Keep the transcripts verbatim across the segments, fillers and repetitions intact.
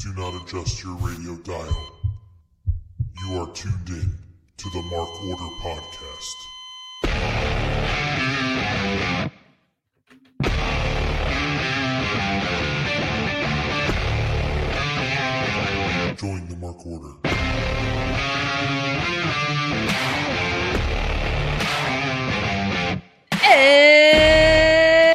do not adjust your radio dial. You are tuned in to the Mark Order Podcast. Join the Mark Order. Hey!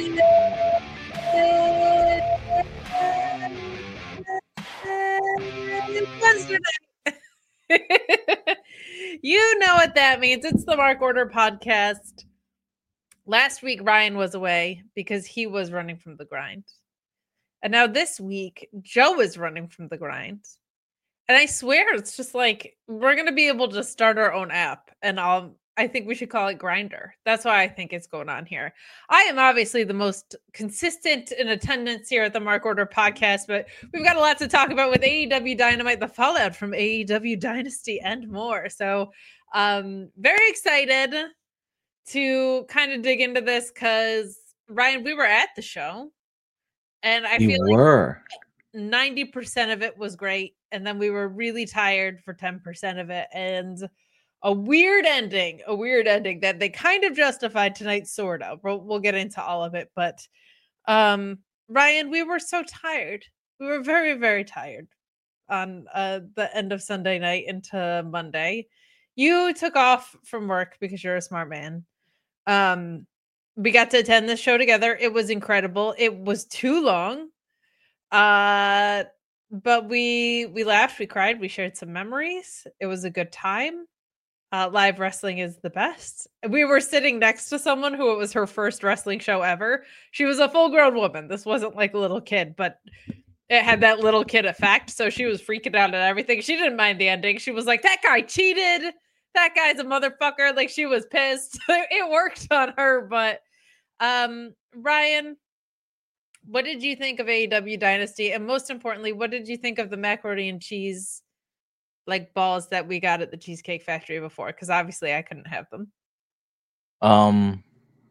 You know what that means. It's the Mark Order Podcast. Last week, Ryan was away because he was running from the grind. And now this week, Joe is running from the grind. And I swear, it's just like, we're going to be able to start our own app. And I'll, I think we should call it Grindr. That's why I think it's going on here. I am obviously the most consistent in attendance here at the Mark Order Podcast, but we've got a lot to talk about with A E W Dynamite, the fallout from A E W Dynasty, and more. So um, very excited to kind of dig into this because, Ryan, we were at the show. And I we feel were. like ninety percent of it was great. And then we were really tired for ten percent of it. And a weird ending, a weird ending that they kind of justified tonight, sort of. We'll, we'll get into all of it. But um, Ryan, we were so tired. We were very, very tired on uh, the end of Sunday night into Monday. You took off from work because you're a smart man. Um, we got to attend this show together. It was incredible. It was too long. Uh, but we we laughed, we cried, we shared some memories. It was a good time. Uh, live wrestling is the best. We were sitting next to someone who it was her first wrestling show ever. She was a full-grown woman. This wasn't like a little kid, but it had that little kid effect. So she was freaking out at everything. She didn't mind the ending. She was like, that guy cheated. That guy's a motherfucker. Like, she was pissed. It worked on her. But um, Ryan, what did you think of A E W Dynasty? And most importantly, what did you think of the macaroni and cheese like balls that we got at the Cheesecake Factory before? Because obviously I couldn't have them. Um,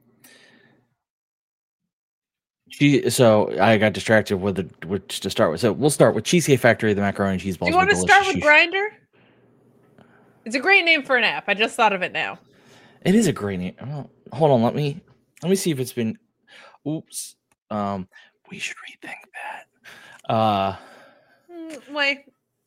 she, so I got distracted with the, which to start with. So we'll start with Cheesecake Factory. The macaroni and cheese balls. Do you want to start with Cheese- Grindr? It's a great name for an app. I just thought of it now. It is a great name. Oh, hold on, let me let me see if it's been. Oops. Um, we should rethink that. Uh, mm, wait.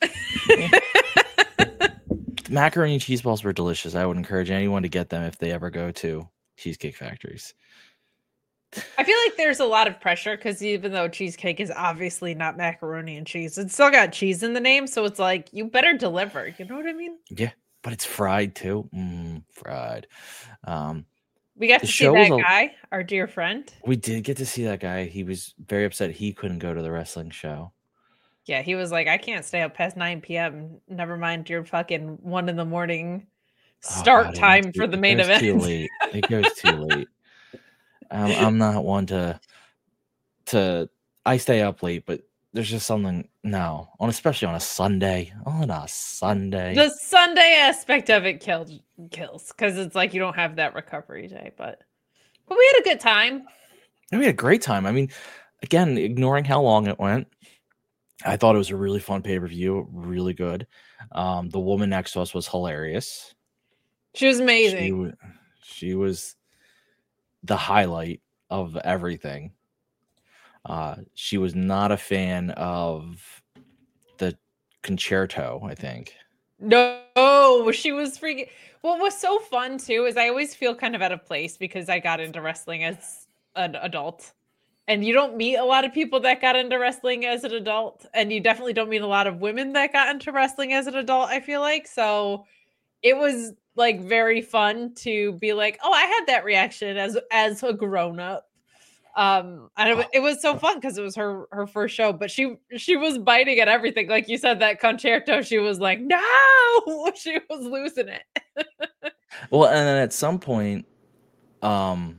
Macaroni and cheese balls were delicious. I would encourage anyone to get them if they ever go to Cheesecake Factories. I feel like there's a lot of pressure because even though cheesecake is obviously not macaroni and cheese, it's still got cheese in the name. So it's like, you better deliver. You know what I mean? Yeah, but it's fried too. Mm, fried. Um, we got to see that a, guy, our dear friend. We did get to see that guy. He was very upset he couldn't go to the wrestling show. Yeah, he was like, I can't stay up past nine p.m. Never mind your fucking one in the morning start oh, God, time it, for the main event. Too late. It goes too late. I'm, I'm not one to to. I stay up late, but there's just something no on, especially on a Sunday. On a Sunday, the Sunday aspect of it kills kills because it's like you don't have that recovery day. But but we had a good time. And we had a great time. I mean, again, ignoring how long it went. I thought it was a really fun pay-per-view, really good. Um, the woman next to us was hilarious. She was amazing. She, w- she was the highlight of everything. Uh, she was not a fan of the concerto, I think. No, she was freaking... What was so fun, too, is I always feel kind of out of place because I got into wrestling as an adult. And you don't meet a lot of people that got into wrestling as an adult. And you definitely don't meet a lot of women that got into wrestling as an adult, I feel like. So it was like very fun to be like, oh, I had that reaction as as a grown-up. Um, and it, it was so fun because it was her her first show. But she she was biting at everything. Like you said, that concerto, she was like, no! She was losing it. Well, and then at some point, um...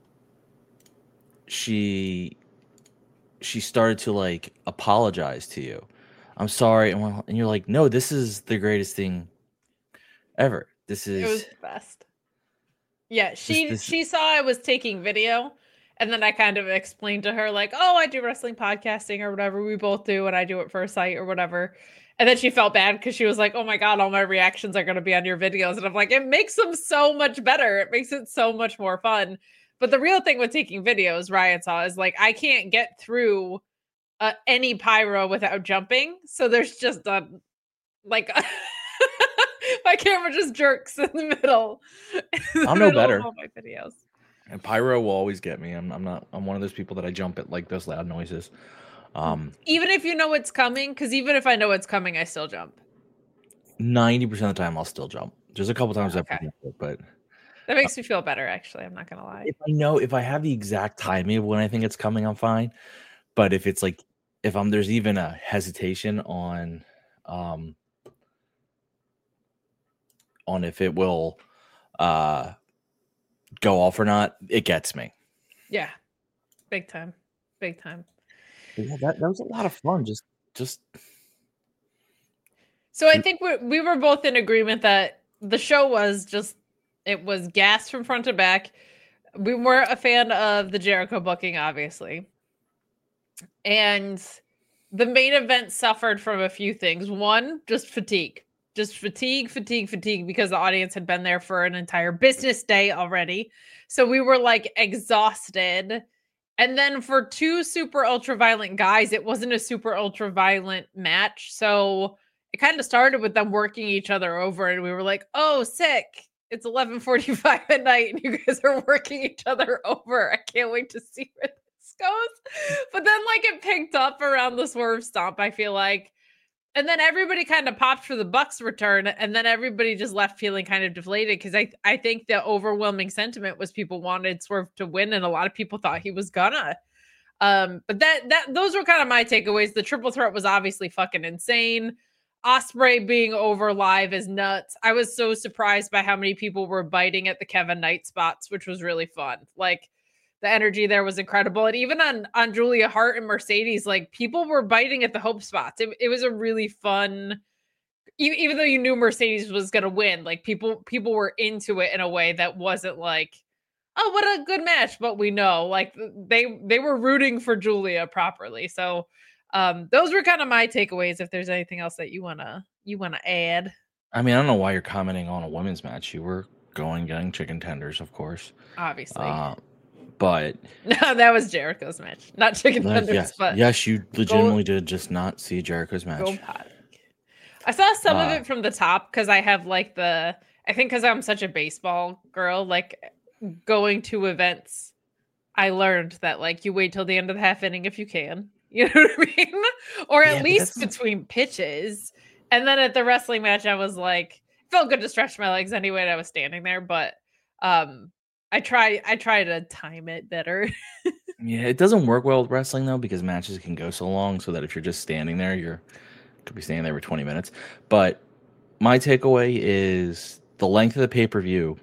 she she started to like apologize to you. I'm sorry. And, and you're like, no, this is the greatest thing ever. This is it was the best. Yeah, she this, this... she saw I was taking video And then I kind of explained to her, like, oh, I do wrestling podcasting or whatever. We both do, and I do it for a site or whatever. And then she felt bad because she was like, oh my God, all my reactions are going to be on your videos. And I'm like, it makes them so much better. It makes it so much more fun. But the real thing with taking videos, Ryan saw, is like, I can't get through uh, any pyro without jumping. So there's just a, like, my camera just jerks in the middle. In I'll know better. all my videos. And pyro will always get me. I'm, I'm not. I'm one of those people that I jump at like those loud noises. Um, even if you know what's coming, because even if I know what's coming, I still jump. Ninety percent of the time, I'll still jump. There's a couple times okay. I've jumped it, but that makes uh, me feel better. Actually, I'm not gonna lie. If I know, if I have the exact timing of when I think it's coming, I'm fine. But if it's like, if I'm there's even a hesitation on, um, on if it will, uh. go off or not, it gets me. Yeah, big time, big time. Yeah, that, that was a lot of fun. Just, just. So I think we we were both in agreement that the show was just it was gas from front to back. We weren't a fan of the Jericho booking, obviously, and the main event suffered from a few things. One, just fatigue. Just fatigue, fatigue, fatigue, because the audience had been there for an entire business day already. So we were like exhausted. And then for two super ultra violent guys, it wasn't a super ultra violent match. So it kind of started with them working each other over. And we were like, oh, sick. It's eleven forty-five at night and you guys are working each other over. I can't wait to see where this goes. But then like it picked up around the swerve stomp, I feel like. And then everybody kind of popped for the Bucks return, and then everybody just left feeling kind of deflated because I I think the overwhelming sentiment was people wanted Swerve to win, and a lot of people thought he was gonna. Um, but that that those were kind of my takeaways. The triple threat was obviously fucking insane. Ospreay being over live is nuts. I was so surprised by how many people were biting at the Kevin Knight spots, which was really fun. Like, the energy there was incredible. And even on, on Julia Hart and Mercedes, like people were biting at the hope spots. It, it was a really fun, even, even though you knew Mercedes was going to win, like people, people were into it in a way that wasn't like, oh, what a good match. But we know like they, they were rooting for Julia properly. So um, those were kind of my takeaways. If there's anything else that you want to, you want to add. I mean, I don't know why you're commenting on a women's match. You were going, getting chicken tenders, of course. Obviously. Uh, But no, that was Jericho's match, not chicken tenders. Yes, but yes, you legitimately go, did just not see Jericho's match. Go I saw some uh, of it from the top because I have like the, I think because I'm such a baseball girl, like going to events, I learned that like you wait till the end of the half inning if you can, you know what I mean, or at yeah, least between pitches. And then at the wrestling match, I was like, it felt good to stretch my legs anyway. And I was standing there, but um. I try I try to time it better. Yeah, it doesn't work well with wrestling though, because matches can go so long so that if you're just standing there, you're could be standing there for twenty minutes. But my takeaway is the length of the pay-per-view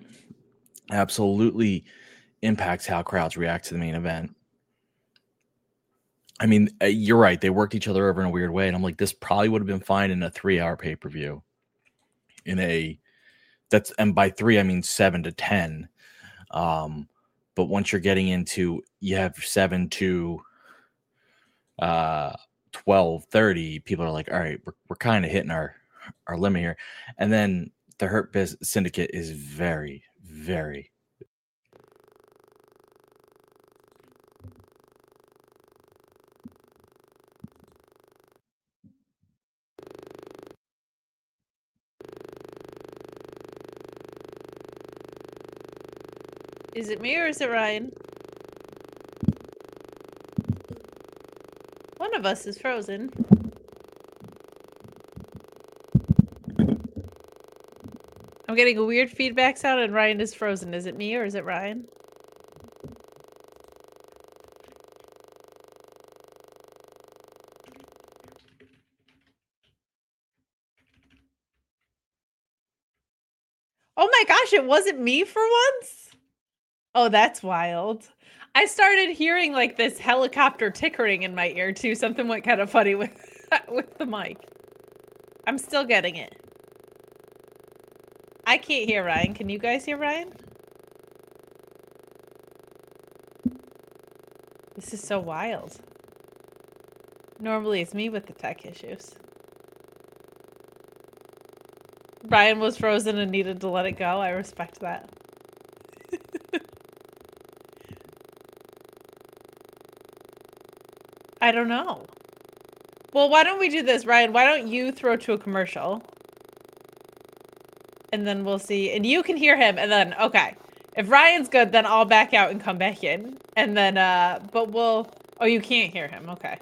absolutely impacts how crowds react to the main event. I mean, you're right. They worked each other over in a weird way. And I'm like, this probably would have been fine in a three-hour pay-per-view. In a that's and by three, I mean seven to ten. Um, but once you're getting into, you have seven to uh, twelve thirty, people are like, all right, we're, we're kind of hitting our, our limit here. And then the Hurt Biz Syndicate is very, very. Is it me or is it Ryan? One of us is frozen. I'm getting a weird feedback sound and Ryan is frozen. Is it me or is it Ryan? Oh my gosh, it wasn't me for once? Oh, that's wild. I started hearing like this helicopter tickering in my ear too. Something went kind of funny with with the mic. I'm still getting it. I can't hear Ryan. Can you guys hear Ryan? This is so wild. Normally it's me with the tech issues. Ryan was frozen and needed to let it go. I respect that. I don't know. Well, why don't we do this, Ryan? Why don't you throw to a commercial? And then we'll see. And you can hear him. And then, okay. If Ryan's good, then I'll back out and come back in. And then, uh, but we'll, oh, you can't hear him. Okay.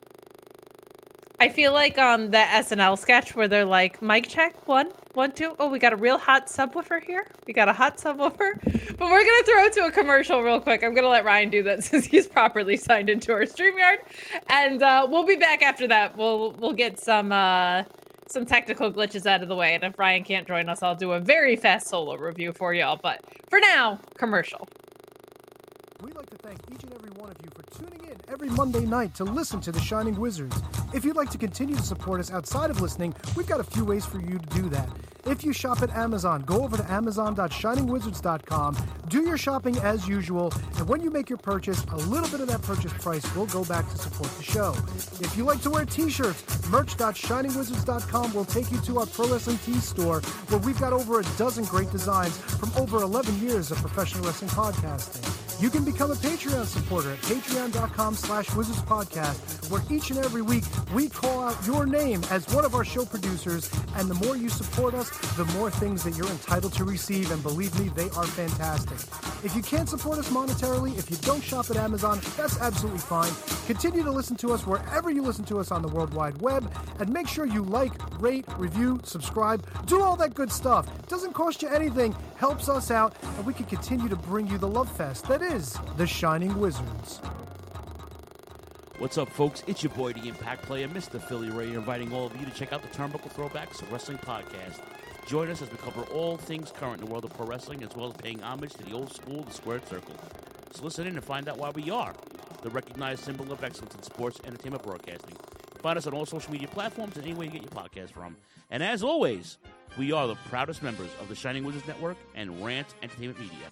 I feel like on the S N L sketch where they're like, mic check, one, one, two. Oh, we got a real hot subwoofer here. We got a hot subwoofer. But we're going to throw to a commercial real quick. I'm going to let Ryan do that since he's properly signed into our StreamYard. And uh, we'll be back after that. We'll we'll get some uh, some technical glitches out of the way. And if Ryan can't join us, I'll do a very fast solo review for y'all. But for now, commercial. We'd like to thank each and every one of you for tuning in every Monday night to listen to The Shining Wizards. If you'd like to continue to support us outside of listening, we've got a few ways for you to do that. If you shop at Amazon, go over to amazon dot shining wizards dot com, do your shopping as usual, and when you make your purchase, a little bit of that purchase price will go back to support the show. If you like to wear t-shirts, merch dot shining wizards dot com will take you to our Pro Wrestling Tees store, where we've got over a dozen great designs from over eleven years of professional wrestling podcasting. You can become a Patreon supporter at patreon dot com slash wizards podcast, where each and every week we call out your name as one of our show producers, and the more you support us, the more things that you're entitled to receive, and believe me, they are fantastic. If you can't support us monetarily, if you don't shop at Amazon, that's absolutely fine. Continue to listen to us wherever you listen to us on the World Wide Web, and make sure you like, rate, review, subscribe, do all that good stuff. Doesn't cost you anything, helps us out, and we can continue to bring you the love fest that is The Shining Wizards. What's up, folks? It's your boy, the Impact Player, Mister Philly Ray, inviting all of you to check out the Turnbuckle Throwbacks Wrestling Podcast. Join us as we cover all things current in the world of pro wrestling, as well as paying homage to the old school, the Squared Circle. So listen in and find out why we are the recognized symbol of excellence in sports entertainment broadcasting. Find us on all social media platforms and anywhere you get your podcast from. And as always, we are the proudest members of the Shining Wizards Network and Rant Entertainment Media.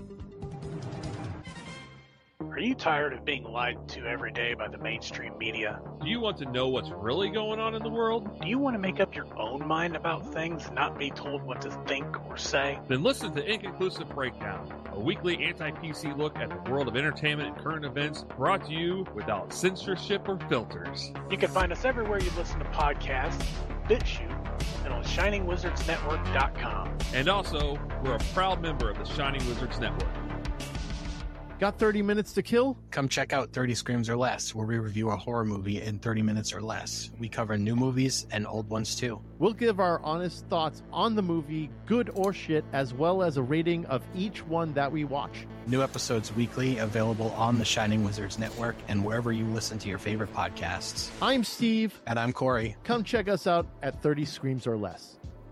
Are you tired of being lied to every day by the mainstream media? Do you want to know what's really going on in the world? Do you want to make up your own mind about things and not be told what to think or say? Then listen to Inconclusive Breakdown, a weekly anti-P C look at the world of entertainment and current events, brought to you without censorship or filters. You can find us everywhere you listen to podcasts, BitChute, and on shining wizards network dot com. And also, we're a proud member of the Shining Wizards Network. Got thirty minutes to kill? Come check out thirty Screams or Less, where we review a horror movie in thirty minutes or less. We cover new movies and old ones too. We'll give our honest thoughts on the movie, good or shit, as well as a rating of each one that we watch. New episodes weekly, available on the Shining Wizards Network and wherever you listen to your favorite podcasts. I'm Steve. And I'm Corey. Come check us out at thirty Screams or Less.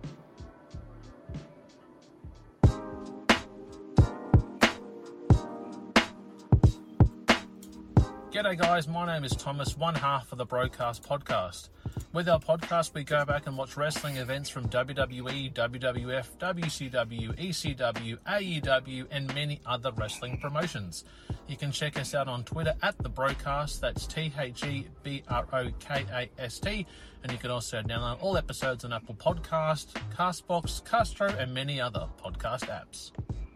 G'day guys, my name is Thomas, one half of the Broadcast Podcast. With our podcast, we go back and watch wrestling events from W W E, W W F, W C W, E C W, A E W, and many other wrestling promotions. You can check us out on Twitter at The Broadcast, that's T H E B R O K A S T, and you can also download all episodes on Apple Podcast, Castbox, Castro, and many other podcast apps.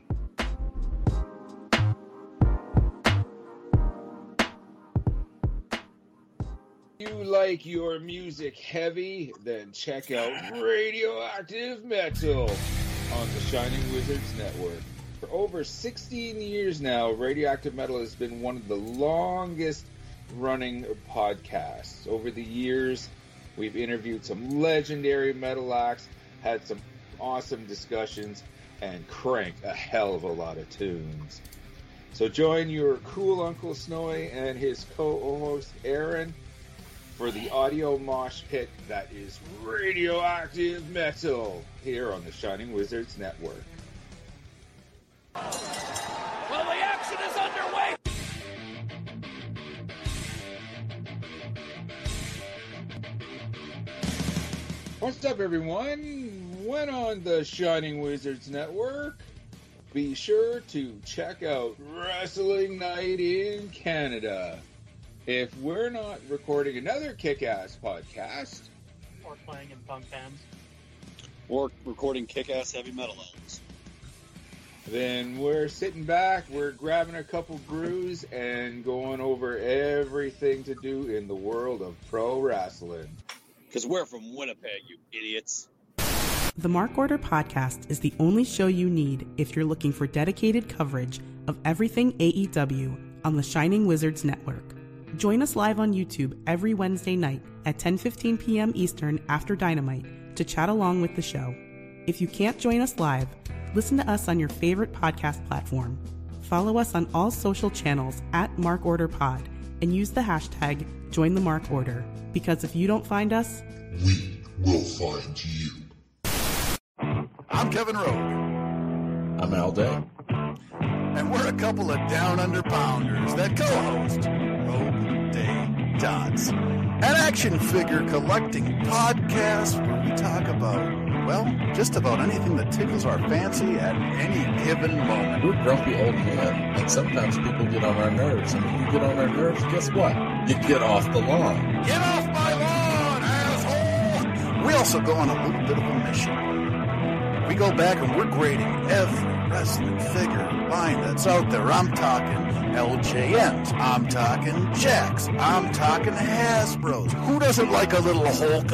You like your music heavy? Then check out Radioactive Metal on the Shining Wizards Network. For over sixteen years now, Radioactive Metal has been one of the longest running podcasts. Over the years, we've interviewed some legendary metal acts, had some awesome discussions, and cranked a hell of a lot of tunes. So join your cool Uncle Snowy and his co-host Aaron for the audio mosh pit that is Radioactive Metal here on the Shining Wizards Network. Well, the action is underway! What's up, everyone? When on the Shining Wizards Network, be sure to check out Wrestling Night in Canada. If we're not recording another kick-ass podcast, Or playing in punk bands. Or recording kick-ass heavy metal albums. then we're sitting back, we're grabbing a couple brews, and going over everything to do in the world of pro wrestling. Because we're from Winnipeg, you idiots. The Mark Order Podcast is the only show you need if you're looking for dedicated coverage of everything A E W on the Shining Wizards Network. Join us live on YouTube every Wednesday night at ten fifteen p.m. Eastern after Dynamite to chat along with the show. If you can't join us live, listen to us on your favorite podcast platform. Follow us on all social channels at Mark Order Pod and use the hashtag Join the Mark Order, because if you don't find us, we will find you. I'm Kevin Rowe. I'm Al Day. And we're a couple of down under pounders that co-host Rogue Day Dots, an action figure collecting podcast where we talk about, well, just about anything that tickles our fancy at any given moment. We're grumpy old men, and sometimes people get on our nerves. And when you get on our nerves, guess what? You get off the lawn. Get off my lawn, asshole! We also go on a little bit of a mission. We go back and we're grading every wrestling figure line that's out there. I'm talking L J Ns. I'm talking Jacks. I'm talking Hasbros. Who doesn't like a little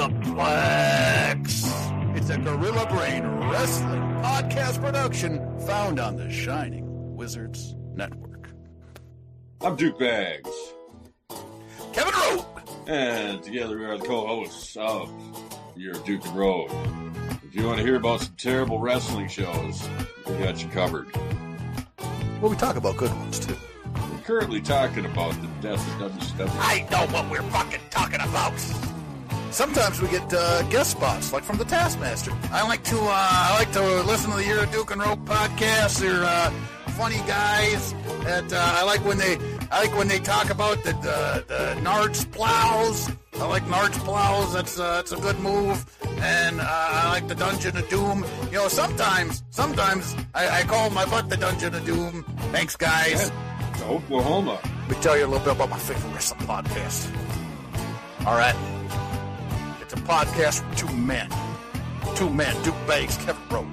Hulkaplex? It's a Gorilla Brain Wrestling podcast production found on the Shining Wizards Network. I'm Duke Bags. Kevin Rowe. And together we are the co-hosts of Your Duke and Road. If you want to hear about some terrible wrestling shows, we got you covered. Well, we talk about good ones, too. We're currently talking about the death of W C W. I know what we're fucking talking about. Sometimes we get uh, guest spots, like from the Taskmaster. I like to uh, I like to listen to the Year of Duke and Rope podcast. They're uh, funny guys. That uh, I like when they I like when they talk about the the, the Nards plows. I like Nards plows. That's uh, that's a good move. And uh, I like the Dungeon of Doom. You know, sometimes sometimes I, I call my butt the Dungeon of Doom. Thanks, guys. Yeah, Oklahoma. Let me tell you a little bit about my favorite wrestling podcast. All right. It's a podcast with two men. Two men, Duke Bags, Kevin Rowe.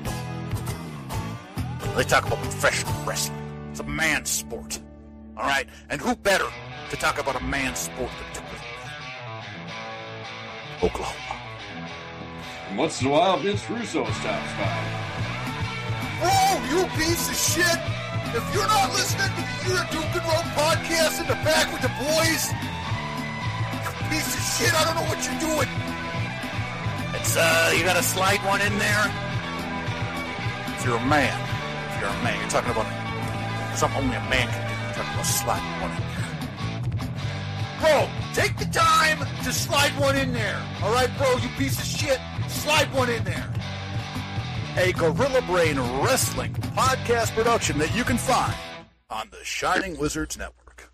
They talk about professional wrestling. It's a man's sport. All right? And who better to talk about a man's sport than Duke Bags? Oklahoma. And once in a while, Vince Russo stops by. Whoa, you piece of shit! If you're not listening to the Year of Duke and Rope podcast in the back with the boys, you piece of shit, I don't know what you're doing. It's, uh, you gotta slide one in there. If you're a man, if you're a man, you're talking about something only a man can do. You're talking about sliding one in there. Bro, take the time to slide one in there. All right, bro, you piece of shit, slide one in there. A Gorilla Brain Wrestling podcast production that you can find on the Shining Wizards Network.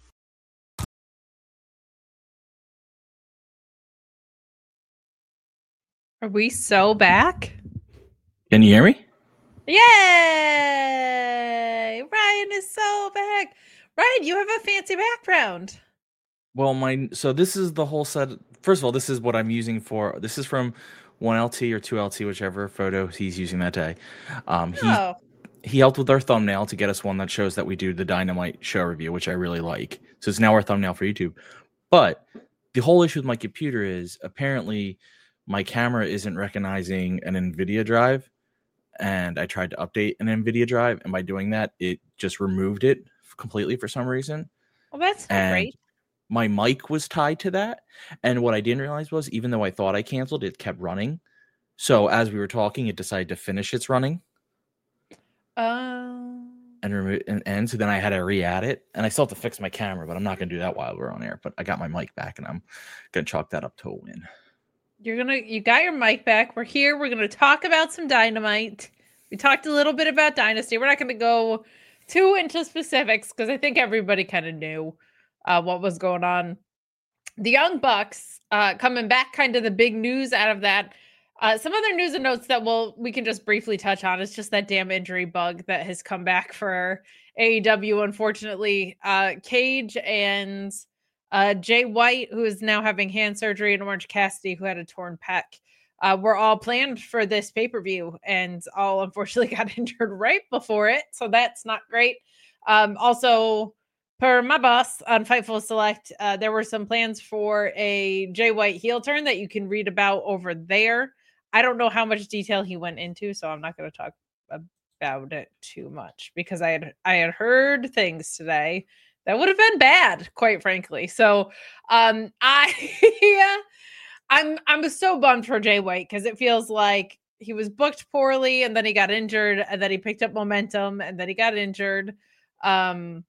Are we so back? Can you hear me? Yay! Ryan is so back. Ryan, you have a fancy background. Well, my so this is the whole set. First of all, this is what I'm using for. This is from one L T or two L T, whichever photo he's using that day. Um, he Oh. he helped with our thumbnail to get us one that shows that we do the Dynamite show review, which I really like. So it's now our thumbnail for YouTube. But the whole issue with my computer is apparently my camera isn't recognizing an NVIDIA drive, and I tried to update an NVIDIA drive, and by doing that, it just removed it completely for some reason. Well, that's not And great. my mic was tied to that, and what I didn't realize was, even though I thought I canceled, it kept running. So as we were talking, it decided to finish its running Um, and remove and end. So then I had to re-add it, and I still have to fix my camera, but I'm not going to do that while we're on air. But I got my mic back, and I'm going to chalk that up to a win. you're gonna, you got your mic back. We're here. We're gonna talk about some Dynamite. We talked a little bit about Dynasty. We're not gonna go too into specifics because I think everybody kind of knew uh, what was going on. The Young Bucks uh, coming back, kind of the big news out of that. Uh, some other news and notes that we'll, we can just briefly touch on is just that damn injury bug that has come back for A E W, unfortunately. Uh, Cage and uh, Jay White, who is now having hand surgery, and Orange Cassidy, who had a torn pec, uh, were all planned for this pay-per-view and all unfortunately got injured right before it. So that's not great. Um, also, per my boss on Fightful Select, uh, there were some plans for a Jay White heel turn that you can read about over there. I don't know how much detail he went into, so I'm not going to talk about it too much because I had I had heard things today that would have been bad, quite frankly. So um, I yeah, I'm I'm so bummed for Jay White because it feels like he was booked poorly and then he got injured and then he picked up momentum and then he got injured. Um,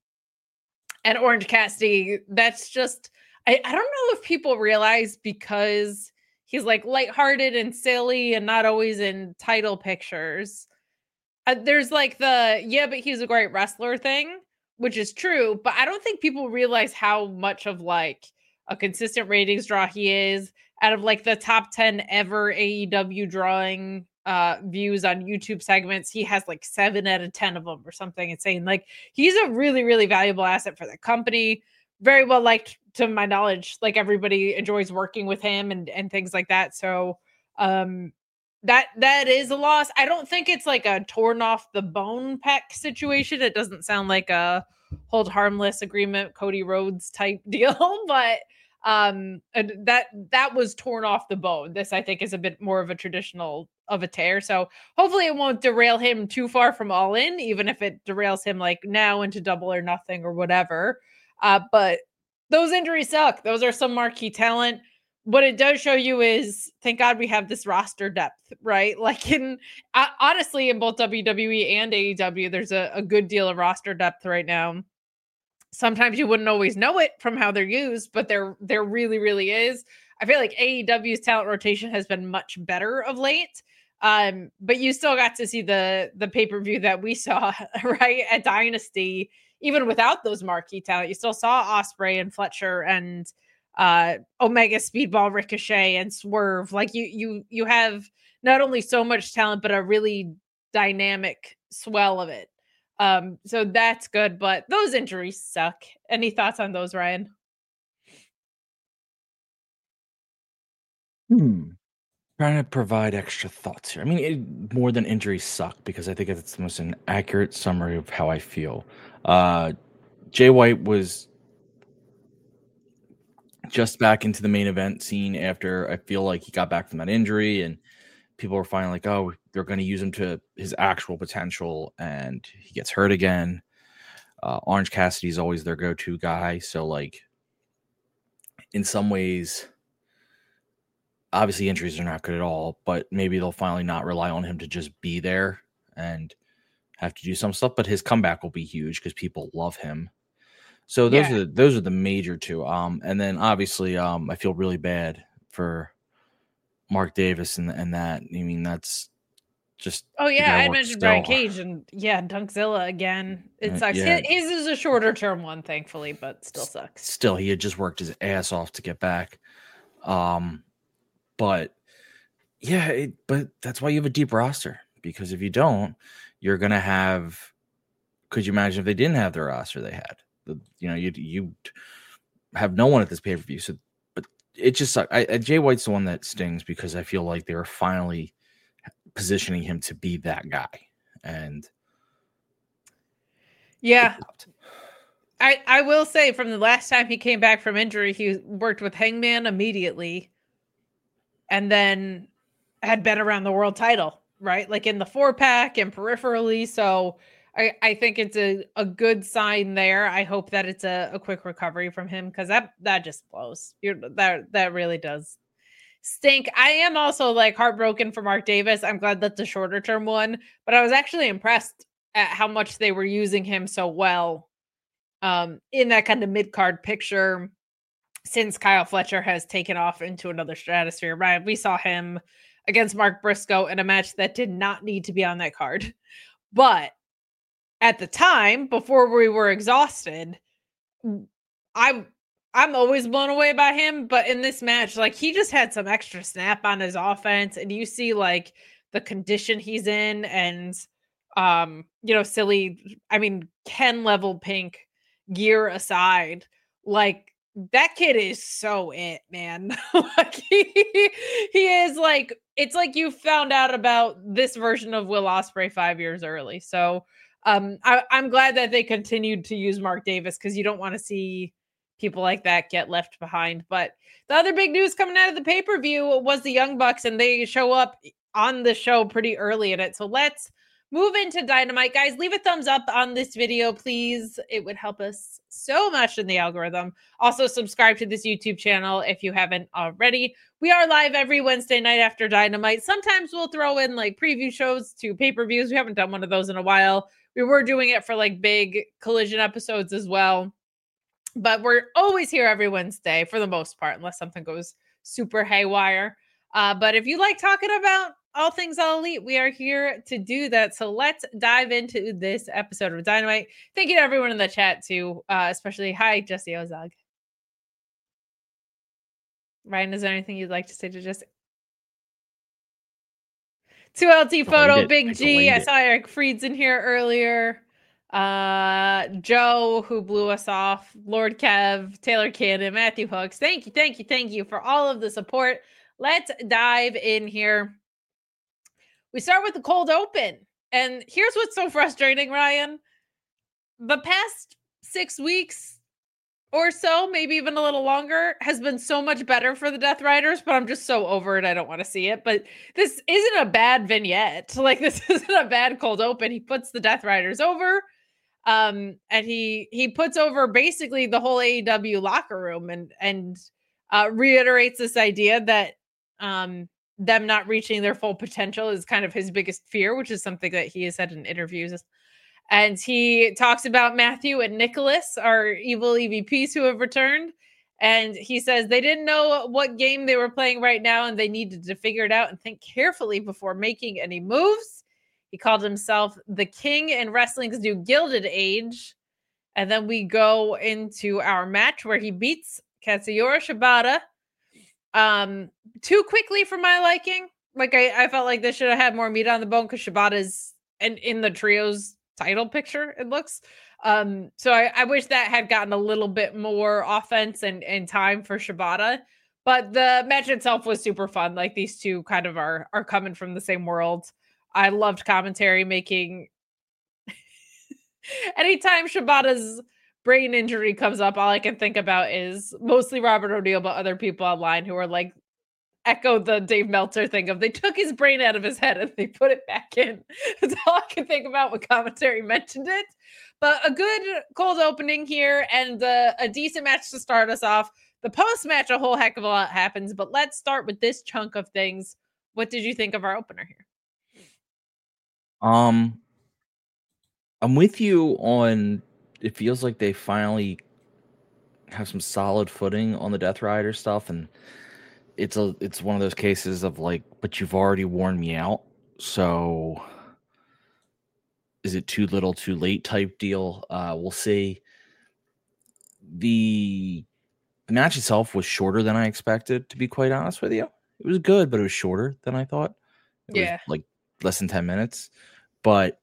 and Orange Cassidy, that's just I, I don't know if people realize because he's like lighthearted and silly and not always in title pictures. Uh, there's like the, yeah, but he's a great wrestler thing, which is true. But I don't think people realize how much of like a consistent ratings draw he is. Out of like the top ten ever A E W drawing uh, views on YouTube segments, he has like seven out of ten of them or something insane. Like he's a really, really valuable asset for the company. Very well liked to my knowledge. Like everybody enjoys working with him and, and things like that. So um, that that is a loss. I don't think it's like a torn off the bone pec situation. It doesn't sound like a hold harmless agreement, Cody Rhodes type deal, but um, that that was torn off the bone. This I think is a bit more of a traditional of a tear. So hopefully it won't derail him too far from All In, even if it derails him like now into Double or Nothing or whatever. Uh, but those injuries suck. Those are some marquee talent. What it does show you is, thank God we have this roster depth, right? Like in, uh, honestly, in both W W E and A E W, there's a, a good deal of roster depth right now. Sometimes you wouldn't always know it from how they're used, but there, there really, really is. I feel like A E W's talent rotation has been much better of late. Um, but you still got to see the, the pay-per-view that we saw, right, at Dynasty. Even without those marquee talent, you still saw Ospreay and Fletcher and uh, Omega Speedball, Ricochet and Swerve. Like you, you, you have not only so much talent, but a really dynamic swell of it. Um, so that's good, but those injuries suck. Any thoughts on those, Ryan? Hmm. Trying to provide extra thoughts here. I mean, it, more than injuries suck because I think it's the most an accurate summary of how I feel. Uh, Jay White was just back into the main event scene after I feel like he got back from that injury, and people were finally like, "Oh, they're going to use him to his actual potential," and he gets hurt again. Uh, Orange Cassidy is always their go-to guy, so like, in some ways, obviously injuries are not good at all, but maybe they'll finally not rely on him to just be there and have to do some stuff, but his comeback will be huge because people love him. So those Yeah. are the, those are the major two. Um, and then obviously, um, I feel really bad for Mark Davis and and that. I mean, that's just Oh the yeah, guy I works mentioned so Brian hard. Cage and yeah, Dunkzilla again. It Uh, sucks. yeah. His, his is a shorter term one, thankfully, but still sucks. Still, he had just worked his ass off to get back. Um, but yeah, it, but that's why you have a deep roster, because if you don't, you're gonna have. Could you imagine if they didn't have the roster they had? The, you know, you you have no one at this pay per view. So, but it just sucks. I, I, Jay White's the one that stings because I feel like they were finally positioning him to be that guy, and Yeah. I, I will say from the last time he came back from injury, he worked with Hangman immediately and then had been around the world title, right? Like in the four pack and peripherally. So I, I think it's a, a good sign there. I hope that it's a, a quick recovery from him because that, that just blows. You're, that, that really does stink. I am also like heartbroken for Mark Davis. I'm glad that's a shorter term one, but I was actually impressed at how much they were using him so well um, in that kind of mid-card picture since Kyle Fletcher has taken off into another stratosphere. Right? We saw him against Mark Briscoe in a match that did not need to be on that card. But at the time, before we were exhausted, I I'm always blown away by him, but in this match, like he just had some extra snap on his offense, and you see like the condition he's in, and um, you know, silly. I mean, Ken level pink gear aside, like that kid is so it, man. Like he, he is like it's like you found out about this version of Will Ospreay five years early. So um, I, I'm glad that they continued to use Mark Davis because you don't want to see people like that get left behind. But the other big news coming out of the pay-per-view was the Young Bucks, and they show up on the show pretty early in it. So let's move into Dynamite. Guys, leave a thumbs up on this video, please. It would help us so much in the algorithm. Also, subscribe to this YouTube channel if you haven't already. We are live every Wednesday night after Dynamite. Sometimes we'll throw in like preview shows to pay-per-views. We haven't done one of those in a while. We were doing it for like big Collision episodes as well. But we're always here every Wednesday for the most part, unless something goes super haywire. Uh, but if you like talking about all things All Elite, we are here to do that. So let's dive into this episode of Dynamite. Thank you to everyone in the chat too, uh, especially hi, Jesse Ozog. Ryan, is there anything you'd like to say to Jesse? two L T photo, Big G. I saw Eric Freed's in here earlier. Uh, Joe, who blew us off, Lord Kev, Taylor Cannon, Matthew Hooks. Thank you, thank you, thank you for all of the support. Let's dive in here. We start with the cold open. And here's what's so frustrating, Ryan. The past six weeks or so, maybe even a little longer, has been so much better for the Death Riders, but I'm just so over it. I don't want to see it. But this isn't a bad vignette. Like, this isn't a bad cold open. He puts the Death Riders over. Um, and he he puts over basically the whole A E W locker room and and uh, reiterates this idea that um, them not reaching their full potential is kind of his biggest fear, which is something that he has said in interviews. And he talks about Matthew and Nicholas, our evil E V Ps who have returned. And he says they didn't know what game they were playing right now, and they needed to figure it out and think carefully before making any moves. He called himself the king in wrestling's new Gilded Age. And then we go into our match where he beats Katsuyori Shibata. Um, too quickly for my liking. Like, I, I felt like this should have had more meat on the bone because Shibata's in, in the trio's title picture, it looks. Um, so I, I wish that had gotten a little bit more offense and, and time for Shibata. But the match itself was super fun. Like, these two kind of are, are coming from the same world. I loved commentary making anytime Shibata's brain injury comes up, all I can think about is mostly Robert O'Neill, but other people online who are like, echo the Dave Meltzer thing of they took his brain out of his head and they put it back in. That's all I can think about when commentary mentioned it. But a good cold opening here and uh, a decent match to start us off. The post-match, a whole heck of a lot happens, but let's start with this chunk of things. What did you think of our opener here? Um, I'm with you on. It feels like they finally have some solid footing on the Death Rider stuff, and it's a it's one of those cases of like, but you've already worn me out, so is it too little, too late type deal? Uh, we'll see. The the match itself was shorter than I expected, to be quite honest with you. It was good, but it was shorter than I thought. It yeah, was like less than ten minutes. But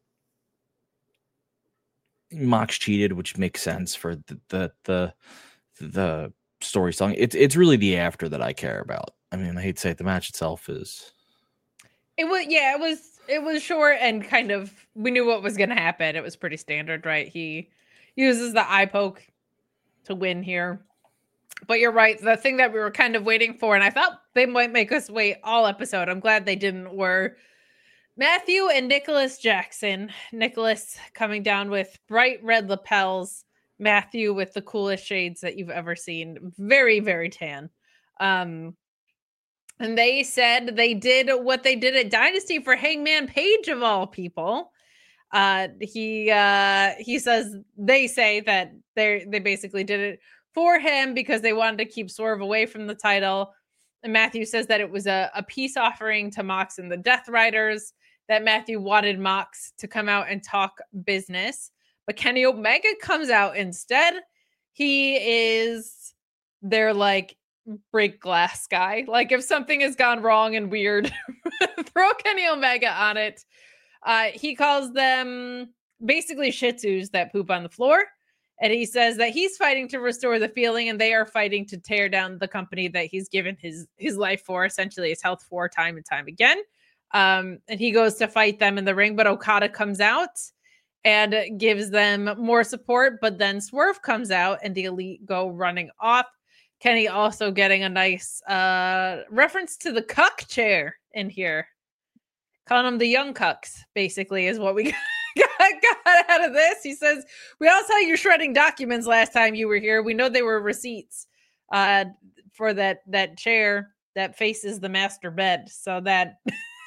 Mox cheated, which makes sense for the the the, the story song. It's it's really the after that I care about. I mean, I hate to say it, the match itself is. It was yeah, it was it was short and kind of we knew what was going to happen. It was pretty standard, right? He uses the eye poke to win here. But you're right. The thing that we were kind of waiting for, and I thought they might make us wait all episode. I'm glad they didn't. Were Matthew and Nicholas Jackson. Nicholas coming down with bright red lapels. Matthew with the coolest shades that you've ever seen. Very, very tan. Um, and they said they did what they did at Dynasty for Hangman Page, of all people. Uh, he uh, he says they say that they they basically did it for him because they wanted to keep Swerve away from the title. And Matthew says that it was a, a peace offering to Mox and the Death Riders, that Matthew wanted Mox to come out and talk business. But Kenny Omega comes out instead. He is their like break glass guy. Like if something has gone wrong and weird, throw Kenny Omega on it. Uh, he calls them basically Shih Tzus that poop on the floor. And he says that he's fighting to restore the feeling and they are fighting to tear down the company that he's given his, his life for, essentially his health for, time and time again. Um, and he goes to fight them in the ring, but Okada comes out and gives them more support. But then Swerve comes out and the Elite go running off. Kenny also getting a nice uh, reference to the cuck chair in here. Calling them the young cucks, basically, is what we got, got out of this. He says, we all saw you shredding documents last time you were here. We know they were receipts uh, for that, that chair that faces the master bed. So that,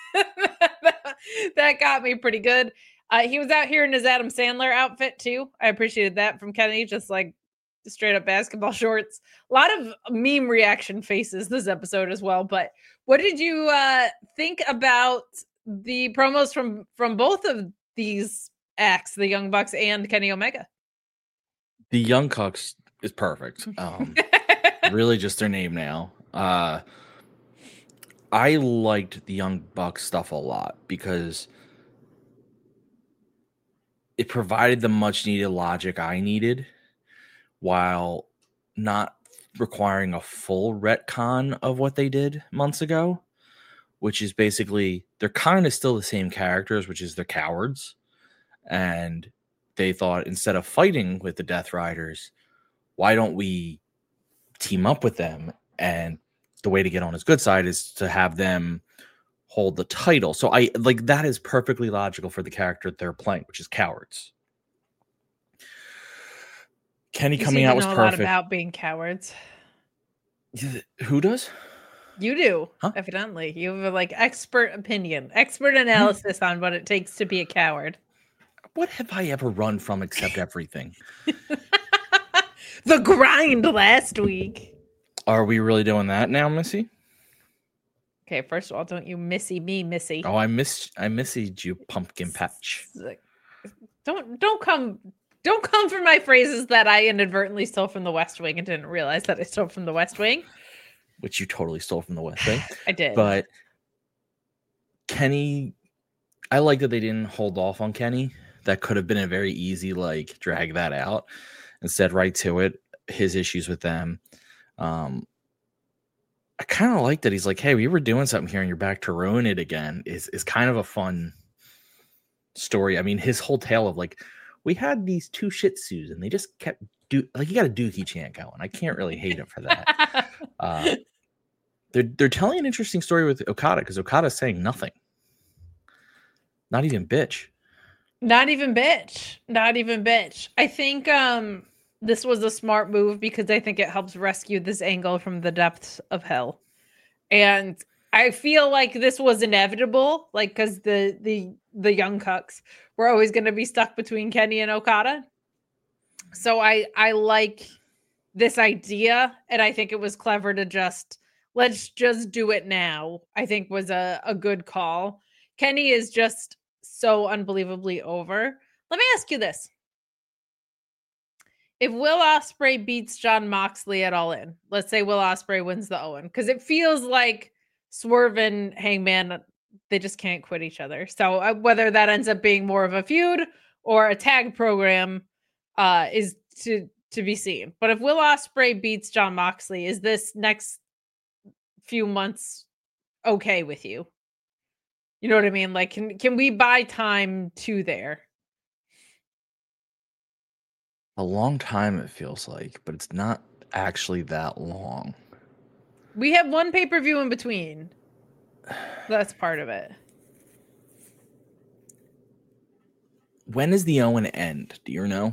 that got me pretty good. Uh, he was out here in his Adam Sandler outfit, too. I appreciated that from Kenny, just like straight up basketball shorts. A lot of meme reaction faces this episode as well. But what did you uh, think about the promos from from both of these acts, the Young Bucks and Kenny Omega? The Young Cucks is perfect. Um, really just their name now. Uh, I liked the Young Bucks stuff a lot because it provided the much needed logic I needed while not requiring a full retcon of what they did months ago, which is basically they're kind of still the same characters, which is they're cowards. And they thought instead of fighting with the Death Riders, why don't we team up with them? And the way to get on his good side is to have them hold the title. So I like that is perfectly logical for the character they're playing, which is cowards. Kenny you coming out was know perfect. A lot about being cowards. Who does? You do, huh? Evidently. You have a like expert opinion, expert analysis hmm. on what it takes to be a coward. What have I ever run from except everything? The grind last week. Are we really doing that now, Missy? Okay, first of all, don't you missy me, Missy. Oh, I miss I missied you, pumpkin patch. Don't don't come don't come for my phrases that I inadvertently stole from the West Wing and didn't realize that I stole from the West Wing. Which you totally stole from the West Wing. I did. But Kenny, I like that they didn't hold off on Kenny. That could have been a very easy, like, drag that out. Instead, right to it, his issues with them. Um, I kind of like that he's like, hey, we were doing something here and you're back to ruin it again. Is is kind of a fun story. I mean, his whole tale of like, we had these two Shih Tzus and they just kept do like you got a Dookie chant going. I can't really hate him for that. uh, they're they're telling an interesting story with Okada because Okada's saying nothing. Not even bitch. Not even bitch. Not even bitch. I think um this was a smart move because I think it helps rescue this angle from the depths of hell. And I feel like this was inevitable, like because the the the young cucks were always going to be stuck between Kenny and Okada. So I I like this idea, and I think it was clever to just let's just do it now. I think was a, a good call. Kenny is just so unbelievably over. Let me ask you this. If Will Ospreay beats Jon Moxley at All In, let's say Will Ospreay wins the Owen, because it feels like Swerve and Hangman, they just can't quit each other. So uh, whether that ends up being more of a feud or a tag program uh, is to, to be seen. But if Will Ospreay beats Jon Moxley, is this next few months okay with you? You know what I mean? Like, can can we buy time to there? A long time, it feels like, but it's not actually that long. We have one pay-per-view in between. That's part of it. When is the Owen end? Do you know?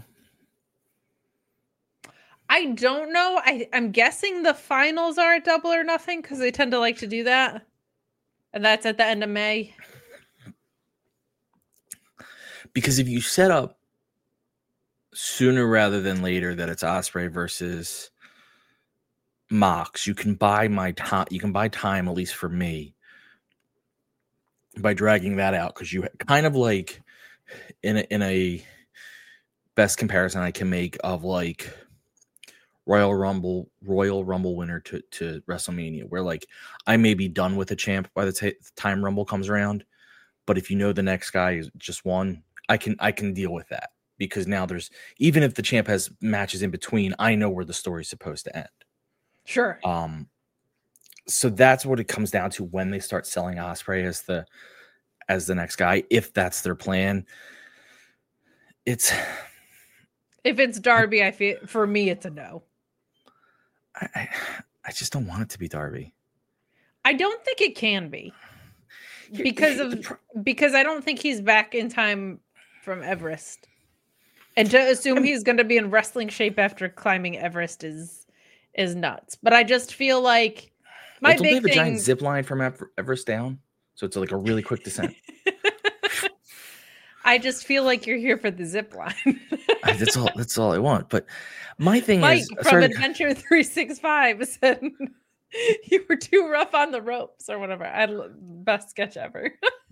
I don't know. I, I'm guessing the finals are at Double or Nothing because they tend to like to do that. And that's at the end of May. Because if you set up sooner rather than later that it's Ospreay versus Mox, you can buy my time. You can buy time, at least for me, by dragging that out. Because you kind of like in a, in a best comparison I can make of like Royal Rumble Royal Rumble winner to, to WrestleMania, where like I may be done with the champ by the t- time Rumble comes around, but if you know the next guy is just won, I can I can deal with that, because now there's, even if the champ has matches in between, I know where the story's supposed to end. Sure. Um, so that's what it comes down to when they start selling Ospreay as the as the next guy, if that's their plan. It's if it's Darby, I feel for me it's a no. I, I, I just don't want it to be Darby. I don't think it can be, because of because I don't think he's back in time from Everest, and to assume he's going to be in wrestling shape after climbing Everest is is nuts. But I just feel like my well, don't big they have thing... a giant zip line from Ever- Everest down, so it's like a really quick descent. I just feel like you're here for the zip line. that's all. That's all I want. But my thing Mike is, from sorry, Adventure three sixty-five said you were too rough on the ropes or whatever. I best sketch ever.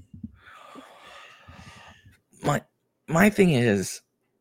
my my thing is,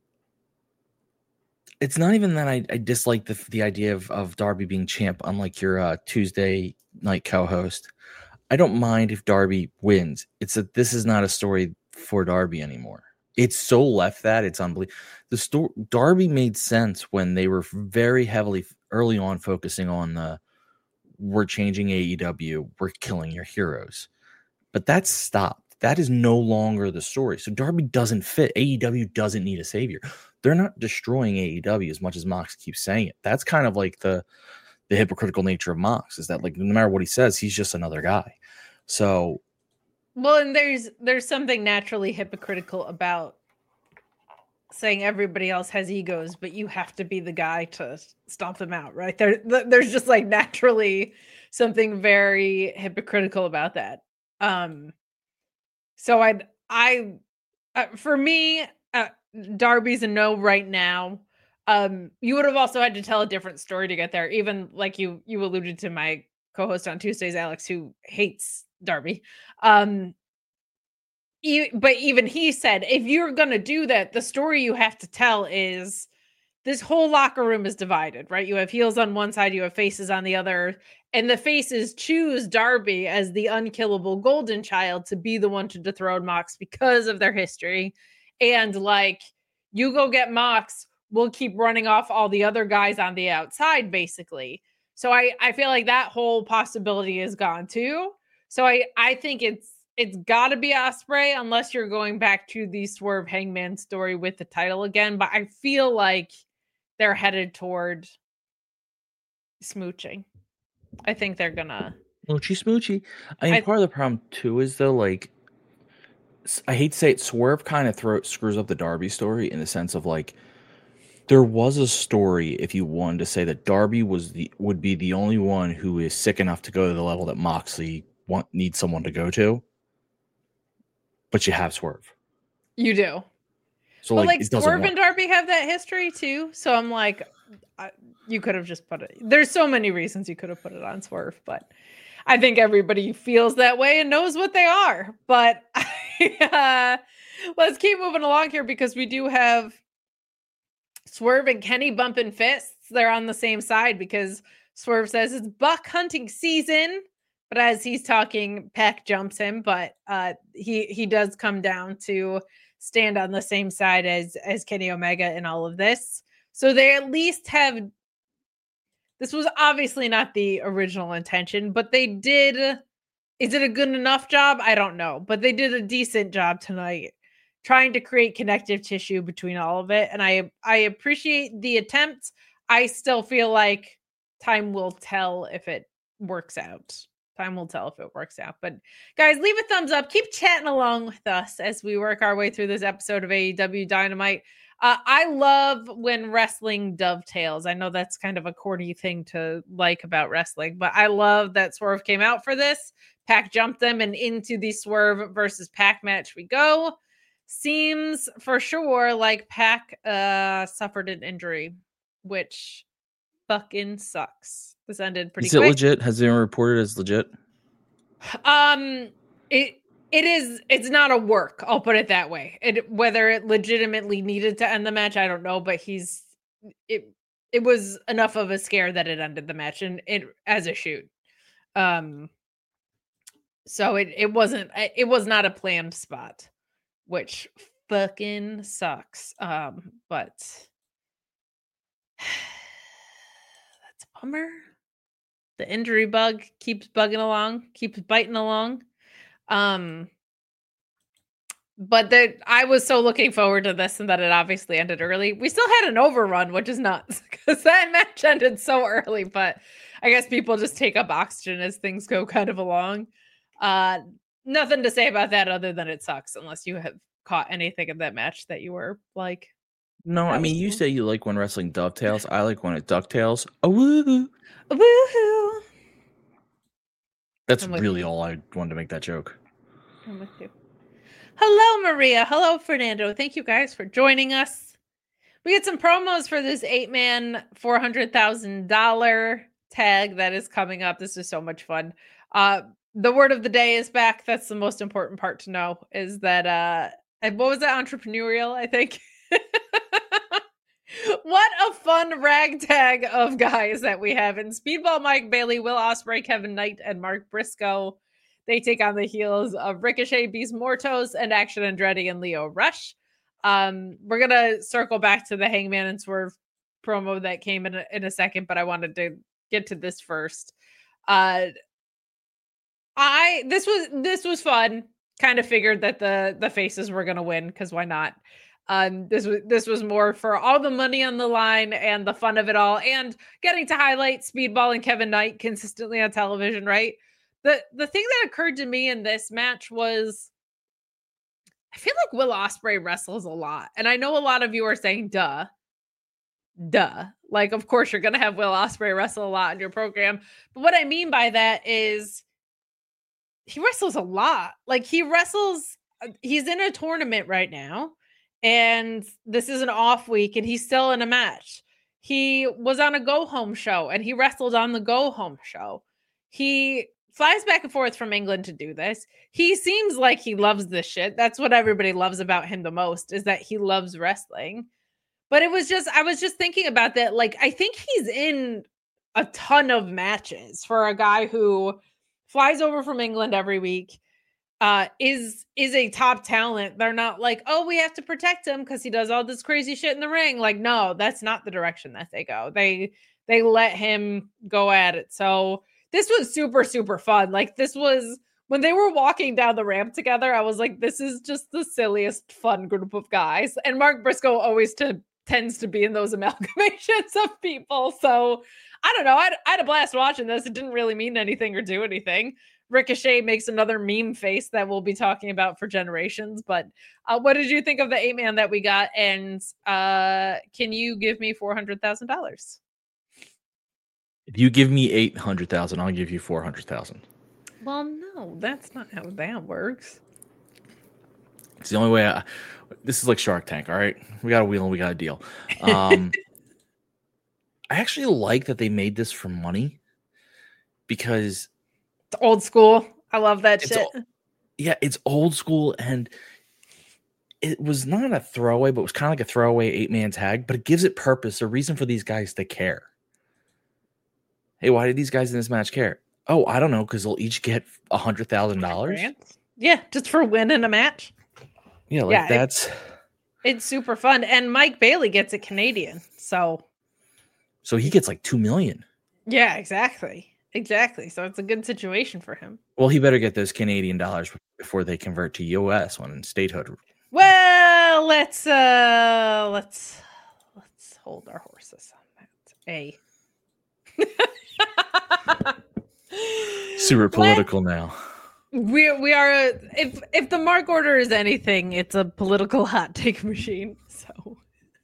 it's not even that I, I dislike the the idea of, of Darby being champ, unlike your uh, Tuesday night co-host. I don't mind if Darby wins. It's that this is not a story for Darby anymore. It's so left that it's unbelievable. The story Darby made sense when they were very heavily early on focusing on the we're changing A E W, we're killing your heroes. But that's stopped. That is no longer the story. So Darby doesn't fit. A E W doesn't need a savior. They're not destroying A E W as much as Mox keeps saying it. That's kind of like the the hypocritical nature of Mox, is that like no matter what he says, he's just another guy. So well, and there's there's something naturally hypocritical about saying everybody else has egos, but you have to be the guy to stomp them out, right? There, there's just like naturally something very hypocritical about that. Um, so I, I, uh, for me, uh, Darby's a no right now. Um, you would have also had to tell a different story to get there. Even like you, you alluded to my co-host on Tuesdays, Alex, who hates Darby. Um, e- but even he said, if you're going to do that, the story you have to tell is this whole locker room is divided, right? You have heels on one side, you have faces on the other, and the faces choose Darby as the unkillable golden child to be the one to dethrone Mox because of their history. And like, you go get Mox, we'll keep running off all the other guys on the outside, basically. So I, I feel like that whole possibility is gone too. So I, I think it's it's got to be Ospreay, unless you're going back to the Swerve Hangman story with the title again. But I feel like they're headed toward smooching. I think they're gonna smoochy smoochy. I mean, I- part of the problem too is though, like, I hate to say it, Swerve kind of throw screws up the Darby story in the sense of like, there was a story if you wanted to say that Darby was the would be the only one who is sick enough to go to the level that Moxley want needs someone to go to, but you have Swerve. You do. So but like, like it doesn't Swerve work. and Darby have that history too. So I'm like, I, you could have just put it. There's so many reasons you could have put it on Swerve, but I think everybody feels that way and knows what they are. But uh, let's keep moving along here because we do have Swerve and Kenny bumping fists. They're on the same side because Swerve says it's buck hunting season. But as he's talking, Pac jumps him. But uh, he he does come down to stand on the same side as as Kenny Omega in all of this. So they at least have. This was obviously not the original intention, but they did. Is it a good enough job? I don't know, but they did a decent job tonight, trying to create connective tissue between all of it. And I I appreciate the attempt. I still feel like time will tell if it works out. Time will tell if it works out. But guys, leave a thumbs up. Keep chatting along with us as we work our way through this episode of A E W Dynamite. Uh, I love when wrestling dovetails. I know that's kind of a corny thing to like about wrestling, but I love that Swerve came out for this. Pac jumped them, and into the Swerve versus Pac match we go. Seems for sure like Pac uh, suffered an injury, which fucking sucks. This ended pretty Is it quick. legit? Has it been reported as legit? Um, it it is. It's not a work. I'll put it that way. It whether it legitimately needed to end the match, I don't know. But he's it. it was enough of a scare that it ended the match and it as a shoot. Um, so it it wasn't it was not a planned spot, which fucking sucks. Um, but that's a bummer. The injury bug keeps bugging along, keeps biting along. Um, but that I was so looking forward to this and that it obviously ended early. We still had an overrun, which is nuts because that match ended so early, but I guess people just take up oxygen as things go kind of along. Uh, nothing to say about that other than it sucks unless you have caught anything in that match that you were like. No, I mean, you say you like when wrestling dovetails. I like when it ducktails. Oh, woohoo. Woohoo. That's really all I wanted to make that joke. I'm with you. Hello, Maria. Hello, Fernando. Thank you guys for joining us. We get some promos for this eight-man, four hundred thousand dollars tag that is coming up. This is so much fun. Uh, the word of the day is back. That's the most important part to know is that, uh, and what was that? Entrepreneurial, I think. What a fun ragtag of guys that we have in Speedball Mike Bailey, Will Ospreay, Kevin Knight, and Mark Briscoe. They take on the heels of Ricochet, Beast Mortos, and Action Andretti and Leo Rush. Um, we're going to circle back to the Hangman and Swerve promo that came in a, in a second, but I wanted to get to this first. Uh, I this was this was fun. Kind of figured that the the faces were going to win because why not? Um, this was this was more for all the money on the line and the fun of it all, and getting to highlight Speedball and Kevin Knight consistently on television. Right. The the thing that occurred to me in this match was, I feel like Will Ospreay wrestles a lot, and I know a lot of you are saying, "Duh, duh." Like, of course you're going to have Will Ospreay wrestle a lot in your program, but what I mean by that is he wrestles a lot. Like he wrestles. He's in a tournament right now. And this is an off week, and he's still in a match. He was on a go-home show, and he wrestled on the go-home show. He flies back and forth from England to do this. He seems like he loves this shit. That's what everybody loves about him the most, is that he loves wrestling. But it was just, I was just thinking about that. Like, I think he's in a ton of matches for a guy who flies over from England every week. Uh, is is a top talent. They're not like, oh, we have to protect him because he does all this crazy shit in the ring. Like, no, that's not the direction that they go. They they let him go at it. So this was super, super fun. Like this was when they were walking down the ramp together, I was like, this is just the silliest fun group of guys. And Mark Briscoe always to, tends to be in those amalgamations of people. So I don't know. I had, I had a blast watching this. It didn't really mean anything or do anything. Ricochet makes another meme face that we'll be talking about for generations. But uh, what did you think of the eight man that we got? And uh, can you give me four hundred thousand dollars? If you give me eight hundred thousand, I'll give you four hundred thousand. Well, no, that's not how that works. It's the only way. I, this is like Shark Tank. All right. We got a wheel and we got a deal. Um, I actually like that they made this for money because it's old school. I love that shit. Old, yeah, it's old school, and it was not a throwaway, but it was kind of like a throwaway eight-man tag, but it gives it purpose, a reason for these guys to care. Hey, why did these guys in this match care? Oh, I don't know, because they'll each get one hundred thousand dollars. Yeah, just for winning a match. Yeah, like yeah, that's... It, it's super fun, and Mike Bailey gets a Canadian, so... So he gets like two million dollars. Yeah, exactly. Exactly. So it's a good situation for him. Well, he better get those Canadian dollars before they convert to U S when statehood. Well, let's uh let's let's hold our horses on that. A super political Let, now. We we are a, if if the Mark Order is anything, it's a political hot take machine. So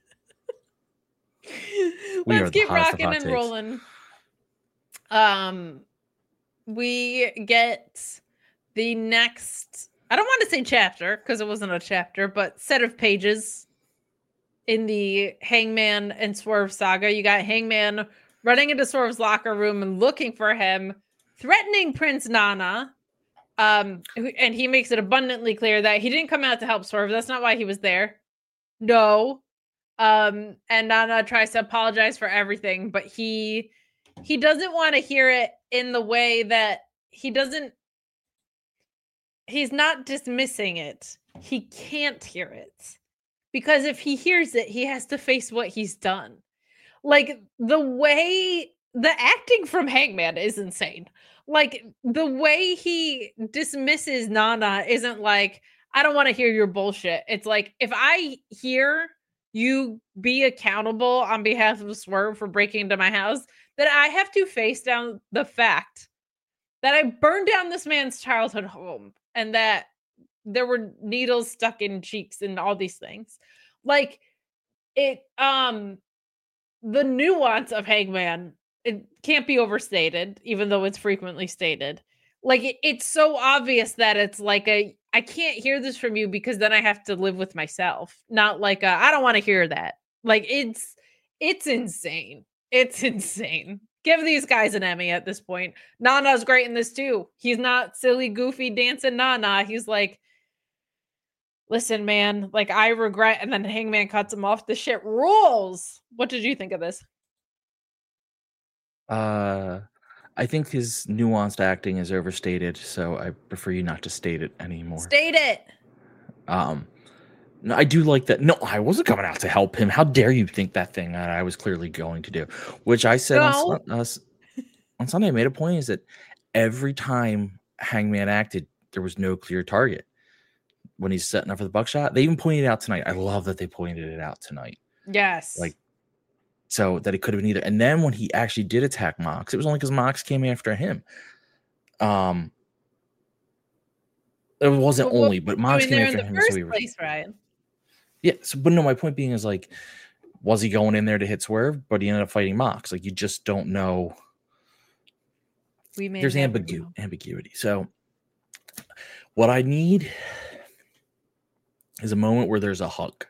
let's keep rocking and takes. rolling. Um, we get the next, I don't want to say chapter because it wasn't a chapter, but set of pages in the Hangman and Swerve saga. You got Hangman running into Swerve's locker room and looking for him, threatening Prince Nana. Um, and he makes it abundantly clear that he didn't come out to help Swerve. That's not why he was there. No. Um, and Nana tries to apologize for everything, but he he doesn't want to hear it in the way that he doesn't. He's not dismissing it. He can't hear it because if he hears it, he has to face what he's done. Like the way the acting from Hangman is insane. Like the way he dismisses Nana isn't like, I don't want to hear your bullshit. It's like, if I hear you be accountable on behalf of Swerve for breaking into my house, then I have to face down the fact that I burned down this man's childhood home and that there were needles stuck in cheeks and all these things. Like it, um, the nuance of Hangman, it can't be overstated, even though it's frequently stated. Like it, it's so obvious that it's like a, I can't hear this from you because then I have to live with myself. Not like a, I don't want to hear that. Like it's, it's insane. It's insane. Give these guys an Emmy at this point. Nana's great in this too. He's not silly, goofy, dancing Nana. He's like, listen, man, like I regret, and then Hangman cuts him off. The shit rules. What did you think of this? Uh, I think his nuanced acting is overstated, so I prefer you not to state it anymore. State it. Um, no, I do like that. No, I wasn't coming out to help him. How dare you think that thing that I was clearly going to do? Which I said No. on, uh, on Sunday. I made a point is that every time Hangman acted, there was no clear target. When he's setting up for the buckshot, they even pointed it out tonight. I love that they pointed it out tonight. Yes. Like, so that it could have been either. And then when he actually did attack Mox, it was only because Mox came after him. Um, it wasn't Well, only, but Mox came there after in the him. first So he was, place, Ryan. yeah. So, but no, my point being is like, was he going in there to hit Swerve? But he ended up fighting Mox. Like, you just don't know. We may There's never ambigu- know. ambiguity. So, what I need is a moment where there's a hug.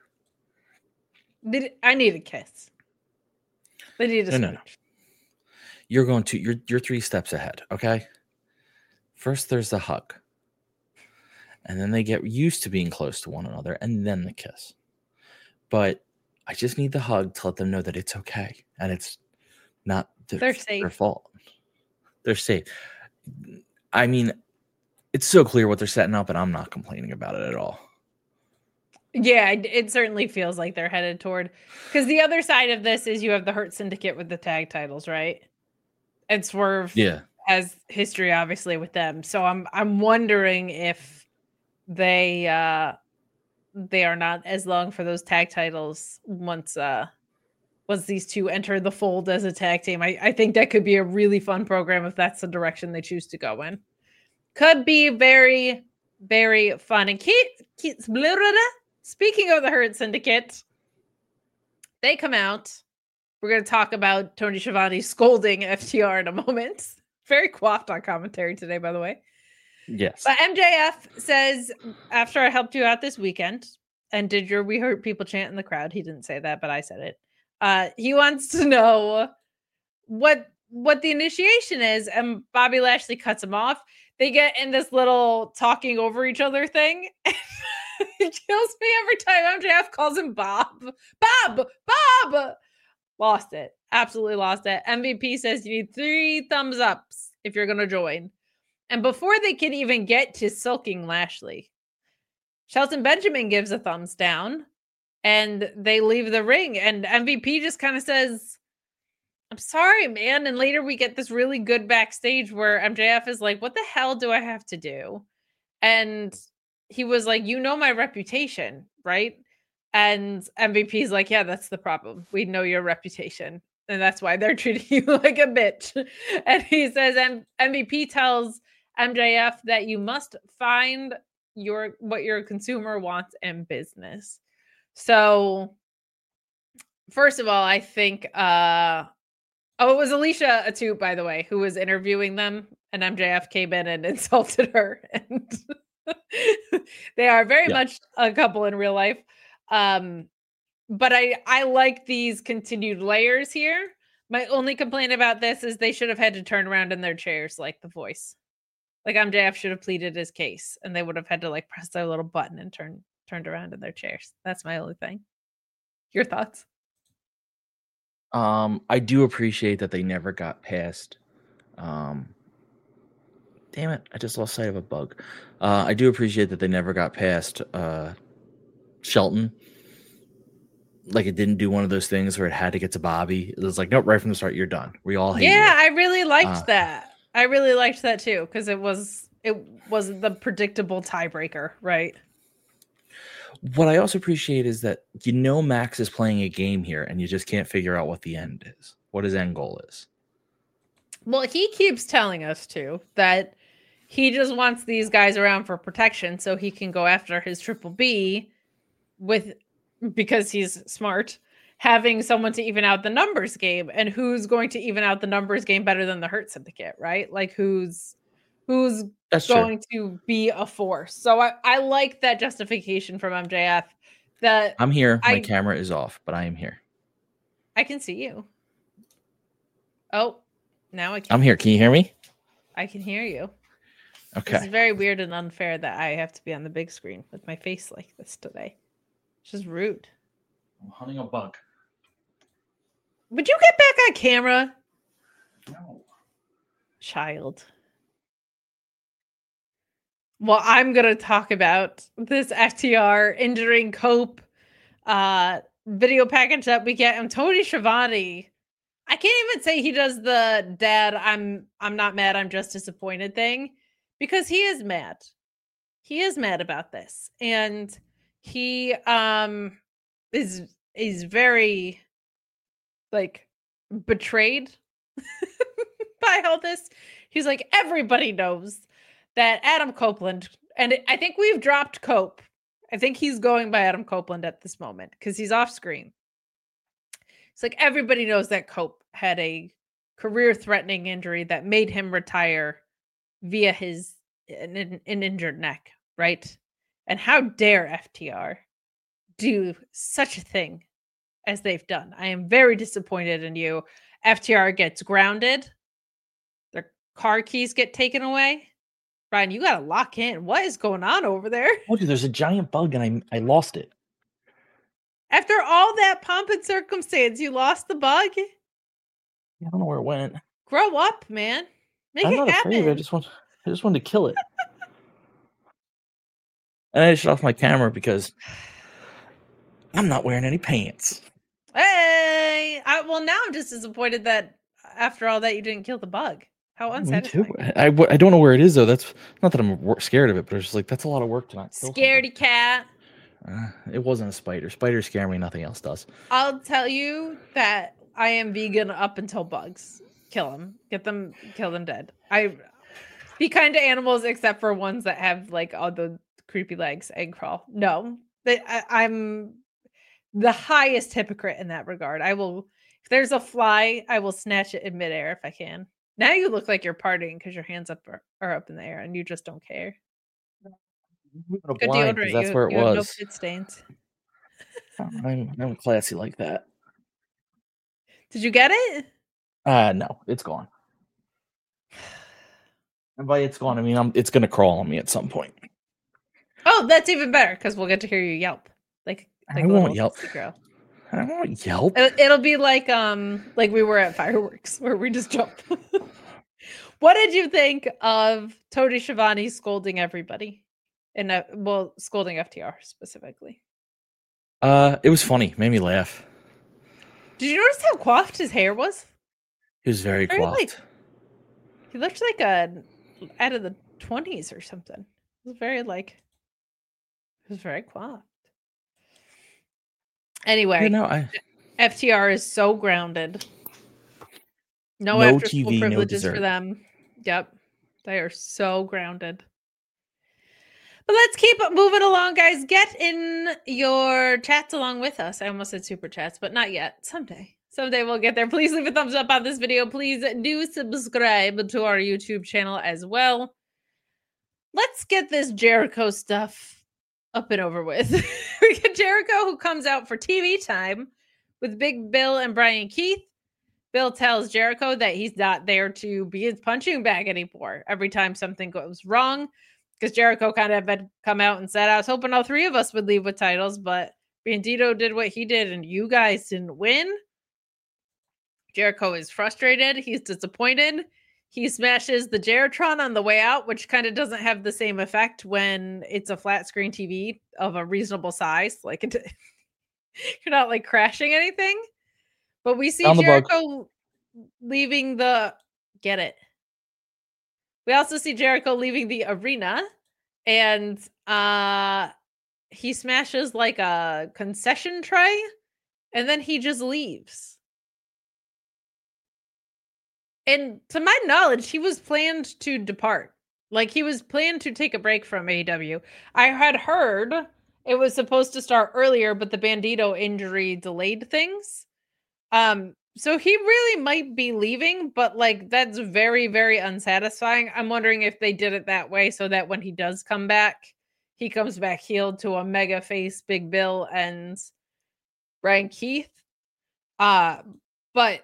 Did I need a kiss? They need a No, no, no. You're going to you're you're three steps ahead, okay? First there's the hug. And then they get used to being close to one another, and then the kiss. But I just need the hug to let them know that it's okay. And it's not th- They're their safe. fault. They're safe. I mean, it's so clear what they're setting up, and I'm not complaining about it at all. Yeah, it, it certainly feels like they're headed toward, because the other side of this is you have the Hurt Syndicate with the tag titles, right? And Swerve Yeah. has history obviously with them. So I'm I'm wondering if they uh they are not as long for those tag titles once uh once these two enter the fold as a tag team. I, I think that could be a really fun program if that's the direction they choose to go in. Could be very, very fun. And Keith, Keith, blah, blah, blah. Speaking of the Hurt Syndicate, they come out. We're going to talk about Tony Schiavone scolding F T R in a moment. Very coiffed on commentary today, by the way. Yes. But M J F says, after I helped you out this weekend and did your We Hurt People chant in the crowd, he didn't say that, but I said it. Uh, he wants to know what what the initiation is, and Bobby Lashley cuts him off. They get in this little talking over each other thing. It kills me every time M J F calls him Bob. Bob! Bob! Lost it. Absolutely lost it. M V P says you need three thumbs ups if you're going to join. And before they can even get to sulking Lashley, Shelton Benjamin gives a thumbs down and they leave the ring. And M V P just kind of says, I'm sorry, man. And later we get this really good backstage where M J F is like, what the hell do I have to do? And he was like, you know my reputation, right? And M V P's like, yeah, that's the problem. We know your reputation. And that's why they're treating you like a bitch. And he says, M- MVP tells M J F that you must find your what your consumer wants in business. So, first of all, I think, uh, oh, it was Alicia Atout, by the way, who was interviewing them. And M J F came in and insulted her. And they are very Yeah. much a couple in real life. Um, but I, I like these continued layers here. My only complaint about this is they should have had to turn around in their chairs like the Voice. Like M J F should have pleaded his case and they would have had to like press their little button and turn turned around in their chairs. That's my only thing. Your thoughts? Um, I do appreciate that they never got past. Um, damn it, I just lost sight of a bug. Uh, I do appreciate that they never got past uh, Shelton. Like it didn't do one of those things where it had to get to Bobby. It was like, nope, right from the start, you're done. We all hate Yeah, you. I really liked Uh, that. I really liked that too because it was it was the predictable tiebreaker, right? What I also appreciate is that you know Max is playing a game here, and you just can't figure out what the end is, what his end goal is. Well, he keeps telling us too that he just wants these guys around for protection so he can go after his triple B with because he's smart, having someone to even out the numbers game. And who's going to even out the numbers game better than the Hurt Syndicate, right? Like who's who's That's true. going to be a force. So I, I like that justification from M J F that I'm here. My I, camera is off, but I am here. I can see you. Oh, now I can. I'm here. Can you hear me? I can hear you. Okay. It's very weird and unfair that I have to be on the big screen with my face like this today. It's just rude. I'm hunting a bug. Would you get back on camera? No. Child. Well, I'm going to talk about this F T R injuring Cope uh, video package that we get. And Tony Schiavone, I can't even say he does the dad, I'm I'm not mad, I'm just disappointed thing. Because he is mad. He is mad about this. And he um is is very like betrayed by all this. He's like, everybody knows that Adam Copeland, and I think we've dropped Cope. I think he's going by Adam Copeland at this moment because he's off screen. It's like everybody knows that Cope had a career-threatening injury that made him retire via his an, an injured neck, right? And how dare F T R do such a thing as they've done? I am very disappointed in you. F T R gets grounded. Their car keys get taken away. Brian, you got to lock in. What is going on over there? Oh, dude, there's a giant bug and I I lost it. After all that pomp and circumstance, you lost the bug? I don't know where it went. Grow up, man. Make I'm it not happen. afraid of it. I just want I just wanted to kill it. And I shut off my camera because I'm not wearing any pants. Hey, I, well, now I'm just disappointed that after all that, you didn't kill the bug. How Me unsatisfying. too. I, I, I don't know where it is though. That's not that I'm wor- scared of it, but it's just like that's a lot of work to not kill something. Scaredy cat. Uh, it wasn't a spider. Spiders scare me. Nothing else does. I'll tell you that I am vegan up until bugs. Kill them. Get them. Kill them dead. I be kind to animals except for ones that have like all the creepy legs. Egg crawl. No, they, I, I'm the highest hypocrite in that regard. I will. If there's a fly, I will snatch it in midair if I can. Now you look like you're partying because your hands up are, are up in the air and you just don't care. Good Good blind, 'cause deodorant. that's you, where it you have no was. pit stains. I'm, I'm classy like that. Did you get it? Uh no, it's gone. And by it's gone, I mean I'm, it's gonna crawl on me at some point. Oh, that's even better because we'll get to hear you yelp like like I a won't little yelp. sissy girl. I don't want to yelp. It, it'll be like um like we were at fireworks where we just jump. What did you think of Tony Schiavone scolding everybody? And uh, well, scolding F T R specifically. Uh, it was funny. Made me laugh. Did you notice how coiffed his hair was? He was very Very, coiffed. like, he looked like a out of the twenties or something. It was very like it was very coiffed. Anyway, Yeah, no, I- F T R is so grounded. No, No after school T V, no privileges for dessert. them. Yep. They are so grounded. But let's keep moving along, guys. Get in your chats along with us. I almost said super chats, but not yet. Someday. Someday we'll get there. Please leave a thumbs up on this video. Please do subscribe to our YouTube channel as well. Let's get this Jericho stuff up and over with. We get Jericho who comes out for T V time with Big Bill and Brian Keith. Bill tells Jericho that he's not there to be his punching bag anymore every time something goes wrong. Because Jericho kind of had come out and said, I was hoping all three of us would leave with titles, but Bandito did what he did, and you guys didn't win. Jericho is frustrated. He's disappointed. He smashes the Jeritron on the way out, which kind of doesn't have the same effect when it's a flat screen T V of a reasonable size. Like it, you're not like crashing anything. But we see Jericho leaving the get it. We also see Jericho leaving the arena, and uh he smashes like a concession tray, and then he just leaves. And to my knowledge, he was planned to depart. Like, he was planned to take a break from A E W. I had heard it was supposed to start earlier, but the Bandito injury delayed things. Um, so he really might be leaving, but like, that's very, very unsatisfying. I'm wondering if they did it that way so that when he does come back, he comes back healed to a mega face, Big Bill and Brian Keith. Uh, but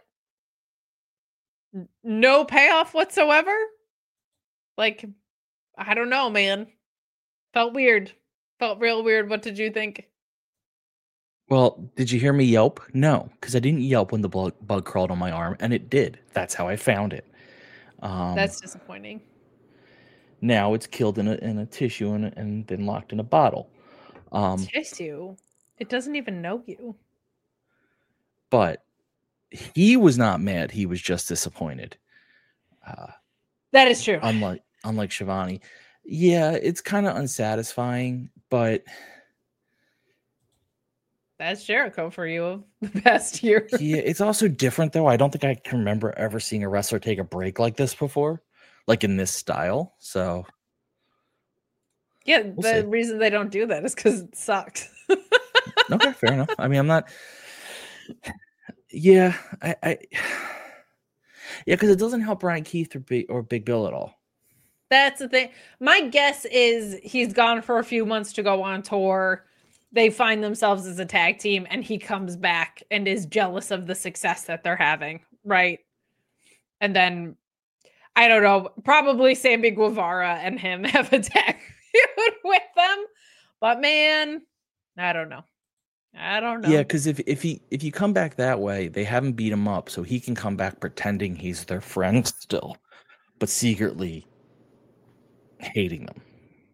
no payoff whatsoever. Like, I don't know, man. Felt weird. Felt real weird. What did you think? Well, did you hear me yelp? No, because I didn't yelp when the bug, bug crawled on my arm, and it did. That's how I found it. Um, That's disappointing. Now it's killed in a in a tissue and, and then locked in a bottle. Um, Tissue? It doesn't even know you. But he was not mad. He was just disappointed. Uh, that is true. Unlike unlike Shivani. Yeah, it's kind of unsatisfying, but that's Jericho for you the past year. Yeah, it's also different though. I don't think I can remember ever seeing a wrestler take a break like this before, like in this style. So yeah, we'll the see. reason they don't do that is because it sucks. Okay, fair enough. I mean, I'm not. Yeah, I, I yeah, because it doesn't help Brian Keith or Big, or Big Bill at all. That's the thing. My guess is he's gone for a few months to go on tour. They find themselves as a tag team, and he comes back and is jealous of the success that they're having, right? And then, I don't know, probably Sammy Guevara and him have a tag feud with them. But man, I don't know. I don't know. Yeah, because if if he if you come back that way, they haven't beat him up, so he can come back pretending he's their friend still, but secretly hating them.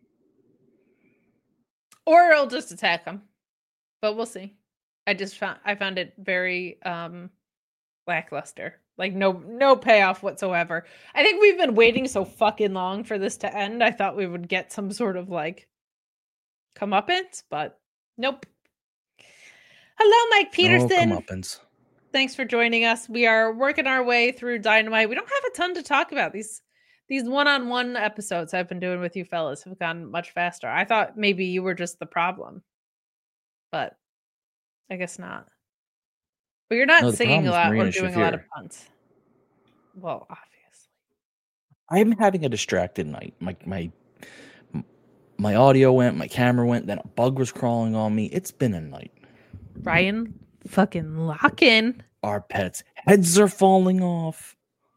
Or he'll just attack them. But we'll see. I just found I found it very um lackluster. Like no no payoff whatsoever. I think we've been waiting so fucking long for this to end. I thought we would get some sort of like comeuppance, but nope. Hello, Mike Peterson. No comeuppance. Thanks for joining us. We are working our way through Dynamite. We don't have a ton to talk about. These these one-on-one episodes I've been doing with you fellas have gone much faster. I thought maybe you were just the problem, but I guess not. But you're not No, the singing a problem is lot or Marina doing a lot of Shafir. puns. Well, obviously. I'm having a distracted night. My my my audio went, my camera went, then a bug was crawling on me. It's been a night. Ryan, fucking lock in. Our pets' heads are falling off.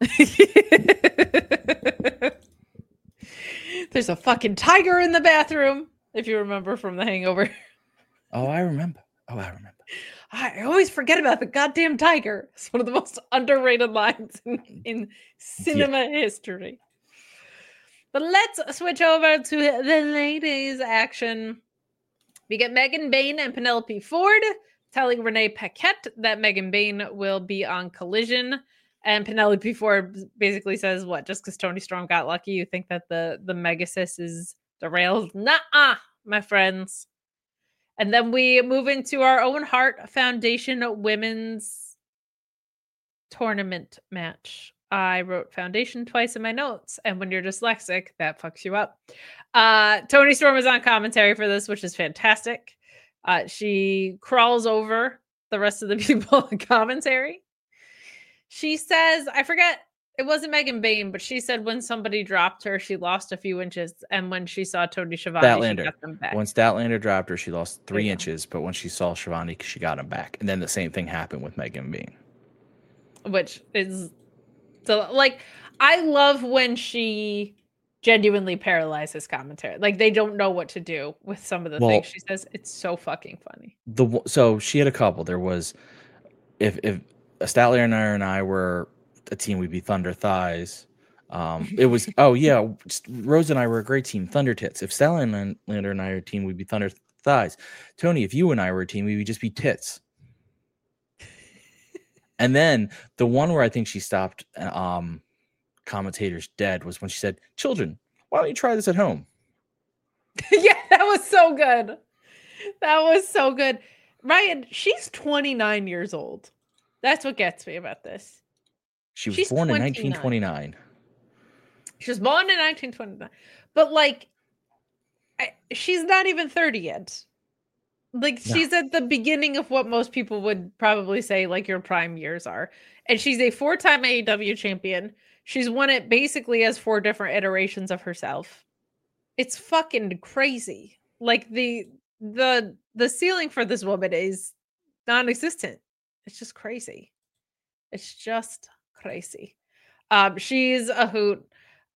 There's a fucking tiger in the bathroom, if you remember from The Hangover. Oh, I remember. Oh, I remember. I always forget about the goddamn tiger. It's one of the most underrated lines in, in cinema yeah. history. But let's switch over to the ladies' action. We get Megan Bayne and Penelope Ford telling Renee Paquette that Megan Bayne will be on Collision. And Penelope Ford basically says, what, just because Tony Storm got lucky, you think that the, the Megasis is derailed? Nuh-uh, my friends. And then we move into our Owen Hart Foundation Women's Tournament match. I wrote Foundation twice in my notes, and when you're dyslexic, that fucks you up. Uh, Tony Storm is on commentary for this, which is fantastic. Uh, she crawls over the rest of the people in commentary. She says, I forget, it wasn't Megan Bayne, but she said when somebody dropped her, she lost a few inches, and when she saw Tony Schiavone, Statlander. she got them back. When Statlander dropped her, she lost three inches, but when she saw Schiavone, she got him back. And then the same thing happened with Megan Bayne. Which is... So, like, I love when she genuinely paralyzes commentary. Like they don't know what to do with some of the Well- things she says. It's so fucking funny. The w- so she had a couple. There was if if Statlander and I were a team, we'd be Thunder Thighs. Um, it was oh yeah, Rose and I were a great team, Thunder Tits. If Statlander and I were a team, we'd be Thunder Thighs. Tony, if you and I were a team, we would just be Tits. And then the one where I think she stopped um, commentators dead was when she said, "Children, why don't you try this at home?" Yeah, that was so good. That was so good. Ryan, she's twenty-nine years old. That's what gets me about this. She was She's born in twenty-nine. nineteen twenty-nine. She was born in nineteen twenty-nine. But like, I, she's not even thirty yet. Like, No. she's at the beginning of what most people would probably say, like, your prime years are. And she's a four-time A E W champion. She's won it basically as four different iterations of herself. It's fucking crazy. Like, the the the ceiling for this woman is non-existent. It's just crazy. It's just crazy. Um, she's a hoot.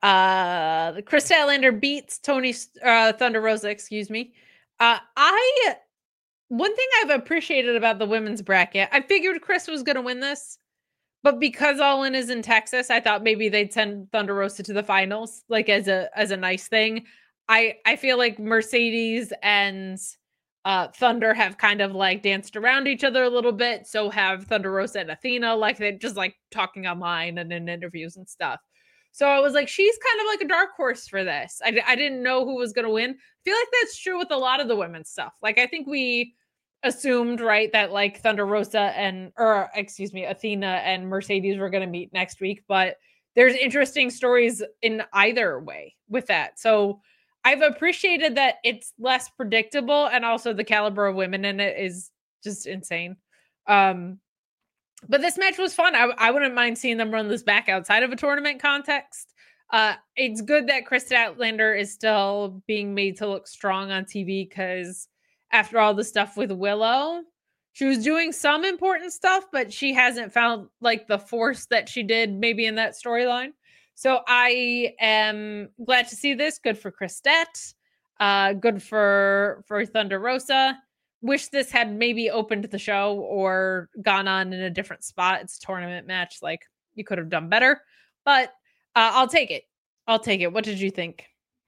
Uh, Chris Statlander beats Tony uh, Thunder Rosa, excuse me. Uh, I one thing I've appreciated about the women's bracket, I figured Chris was going to win this, but because All In is in Texas, I thought maybe they'd send Thunder Rosa to the finals, like as a as a nice thing. I I feel like Mercedes and uh, Thunder have kind of like danced around each other a little bit. So have Thunder Rosa and Athena, like they're just like talking online and in interviews and stuff. So I was like, she's kind of like a dark horse for this. I, I didn't know who was going to win. I feel like that's true with a lot of the women's stuff. Like, I think we assumed, right, that like Thunder Rosa and, or excuse me, Athena and Mercedes were going to meet next week. But there's interesting stories in either way with that. So I've appreciated that it's less predictable, and also the caliber of women in it is just insane. Um, But this match was fun. I, I wouldn't mind seeing them run this back outside of a tournament context. Uh, it's good that Chris Statlander is still being made to look strong on T V, because after all the stuff with Willow, she was doing some important stuff, but she hasn't found like the force that she did maybe in that storyline. So I am glad to see this. Good for Chris Stat. Uh, good for, for Thunder Rosa. Wish this had maybe opened the show or gone on in a different spot. It's a tournament match. Like, you could have done better, but uh, I'll take it. I'll take it. What did you think?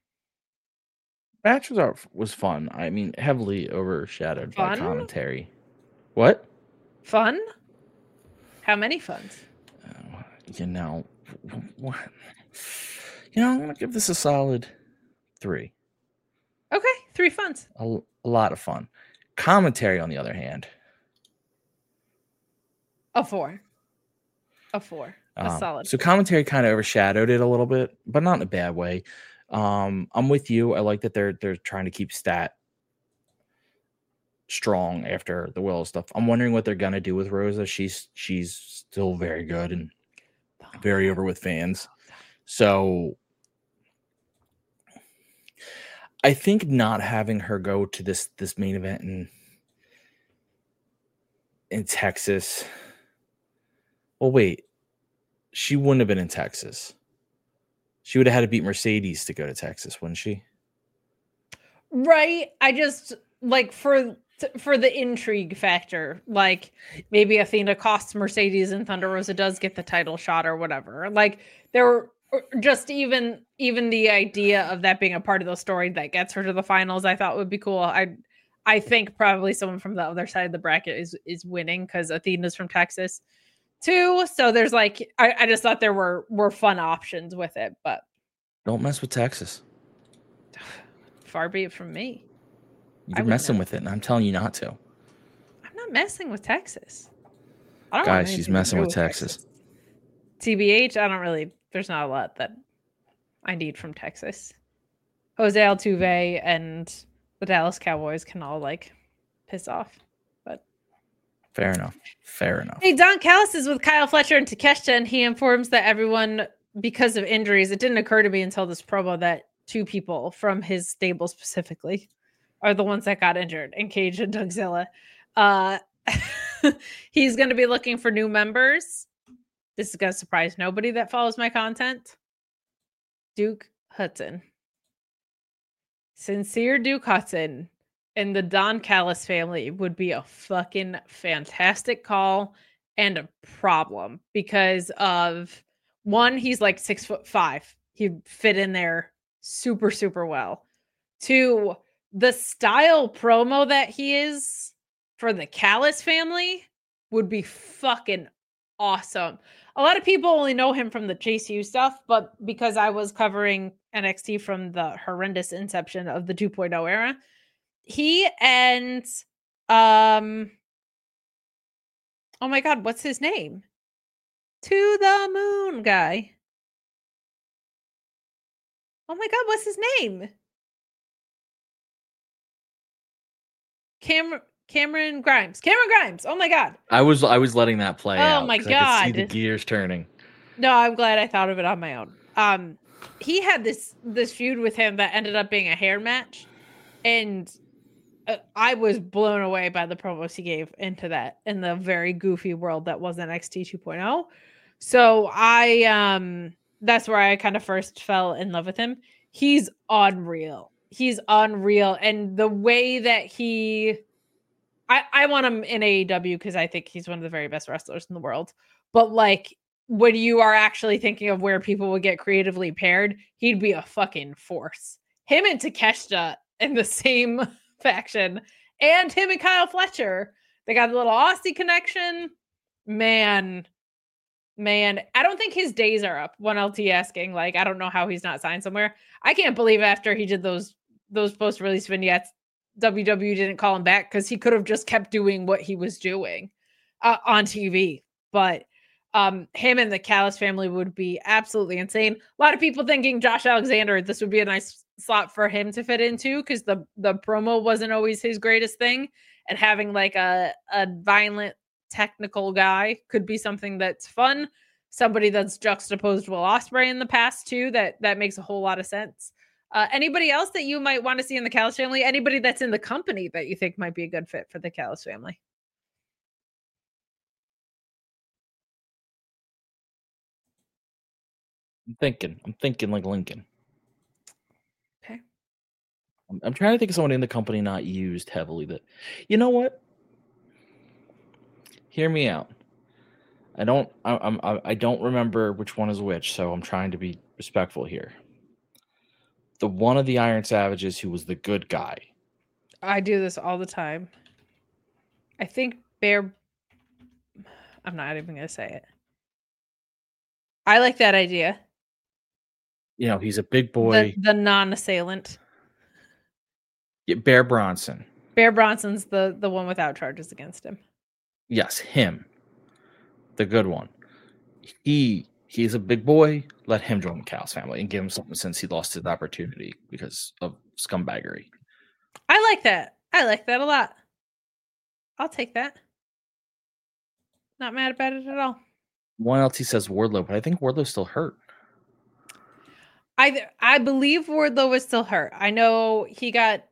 Match was out- was fun. I mean, heavily overshadowed by Fun? commentary. What? Fun? How many funs? You know, what? You know, I'm gonna give this a solid three. Okay, three funs. A, a lot of fun. Commentary, on the other hand, A four. A four. A um, solid. so commentary kind of overshadowed it a little bit, but not in a bad way. Um, I'm with you. I like that they're they're trying to keep Stat strong after the Willow stuff. I'm wondering what they're gonna do with Rosa. She's she's still very good and very over with fans. So I think not having her go to this this main event in in Texas. Well, wait. She wouldn't have been in Texas. She would have had to beat Mercedes to go to Texas, wouldn't she? Right. I just like for for the intrigue factor, like maybe Athena costs Mercedes and Thunder Rosa does get the title shot or whatever. Like there were just even even the idea of that being a part of the story that gets her to the finals, I thought would be cool. I I think probably someone from the other side of the bracket is is winning because Athena's from Texas too. So there's like I, I just thought there were were fun options with it, but Don't mess with Texas. far be it from me. You're messing with it, and I'm telling you not to. I'm not messing with Texas. I don't want Guys, anything she's to messing do with Texas. T B H, I don't really, there's not a lot that I need from Texas. Jose Altuve and the Dallas Cowboys can all like piss off. But Fair enough. Fair enough. hey, Don Callis is with Kyle Fletcher and Takeshita, and he informs that everyone, because of injuries, it didn't occur to me until this promo that two people from his stable specifically are the ones that got injured, and Cage and Dougzilla. Uh, he's going to be looking for new members. This is going to surprise nobody that follows my content. Duke Hudson. Sincere Duke Hudson and the Don Callis family would be a fucking fantastic call and a problem because of one, he's like six foot five. He'd fit in there super, super well. Two, the style promo that he is for the Callis family would be fucking awesome. A lot of people only know him from the Chase U stuff, but because I was covering N X T from the horrendous inception of the two point oh era, he and um oh my god, what's his name? To the Moon guy. Oh my god, what's his name? Cam Cameron Grimes. Cameron Grimes. Oh my god. I was I was letting that play Oh out. my 'cause I could see God. the gears turning. No, I'm glad I thought of it on my own. Um, he had this this feud with him that ended up being a hair match, and uh, I was blown away by the promos he gave into that in the very goofy world that was N X T two point oh. So I um that's where I kind of first fell in love with him. He's unreal. He's unreal, and the way that he I, I want him in A E W because I think he's one of the very best wrestlers in the world. But like when you are actually thinking of where people would get creatively paired, he'd be a fucking force. Him and Takeshita in the same faction, and him and Kyle Fletcher, they got a little Aussie connection. Man, man, I don't think his days are up. one L T asking, like, I don't know how he's not signed somewhere. I can't believe after he did those those post-release vignettes, W W E didn't call him back because he could have just kept doing what he was doing uh, on T V. But um, him and the Callis family would be absolutely insane. A lot of people thinking Josh Alexander, this would be a nice slot for him to fit into because the, the promo wasn't always his greatest thing. And having like a, a violent technical guy could be something that's fun. Somebody that's juxtaposed Will Ospreay in the past too, that, that makes a whole lot of sense. Uh, anybody else that you might want to see in the Callis family? Anybody that's in the company that you think might be a good fit for the Callis family? I'm thinking. I'm thinking like Lincoln. Okay. I'm, I'm trying to think of someone in the company not used heavily that, you know what? Hear me out. I don't. I, I'm. I, I don't remember which one is which, so I'm trying to be respectful here. The one of the Iron Savages who was the good guy. I do this all the time. I think Bear. I'm not even going to say it. I like that idea. You know, he's a big boy. The, the non-assailant. Yeah, Bear Bronson. Bear Bronson's the, the one without charges against him. Yes, him. The good one. He he's a big boy. Let him join the Callis family and give him something since he lost his opportunity because of scumbaggery. I like that. I like that a lot. I'll take that. Not mad about it at all. One else he says Wardlow, but I think Wardlow's still hurt. I I believe Wardlow is still hurt. I know he got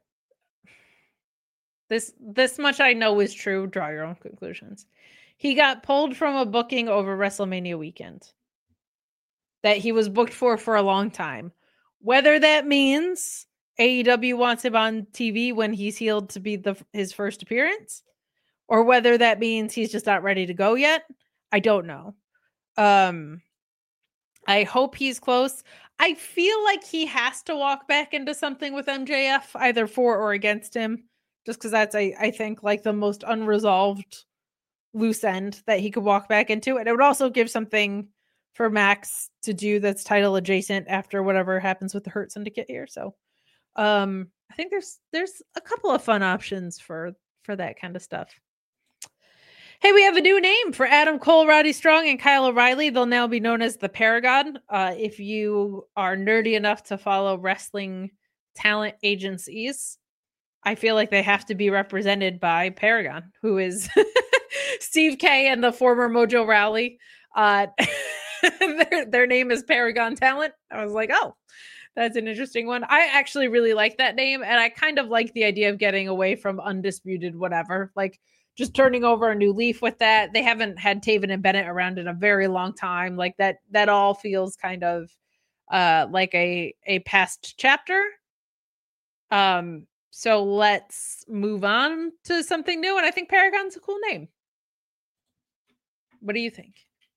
this this much I know is true. Draw your own conclusions. He got pulled from a booking over WrestleMania weekend that he was booked for for a long time. Whether that means A E W wants him on T V when he's healed to be the his first appearance, or whether that means he's just not ready to go yet, I don't know. Um, I hope he's close. I feel like he has to walk back into something with M J F, either for or against him, just because that's, I, I think, like the most unresolved loose end that he could walk back into. And it would also give something for Max to do that's title adjacent after whatever happens with the Hurt Syndicate here. So um, I think there's there's a couple of fun options for for that kind of stuff. Hey, we have a new name for Adam Cole, Roddy Strong, and Kyle O'Reilly. They'll now be known as the Paragon. Uh, if you are nerdy enough to follow wrestling talent agencies, I feel like they have to be represented by Paragon, who is Steve K and the former Mojo Rawley. Uh, their, their name is Paragon Talent. I was like, oh, that's an interesting one. I actually really like that name, and I kind of like the idea of getting away from Undisputed whatever. Like, just turning over a new leaf with that. They haven't had Taven and Bennett around in a very long time. Like that, that all feels kind of uh, like a a past chapter. Um, so let's move on to something new, and I think Paragon's a cool name. What do you think?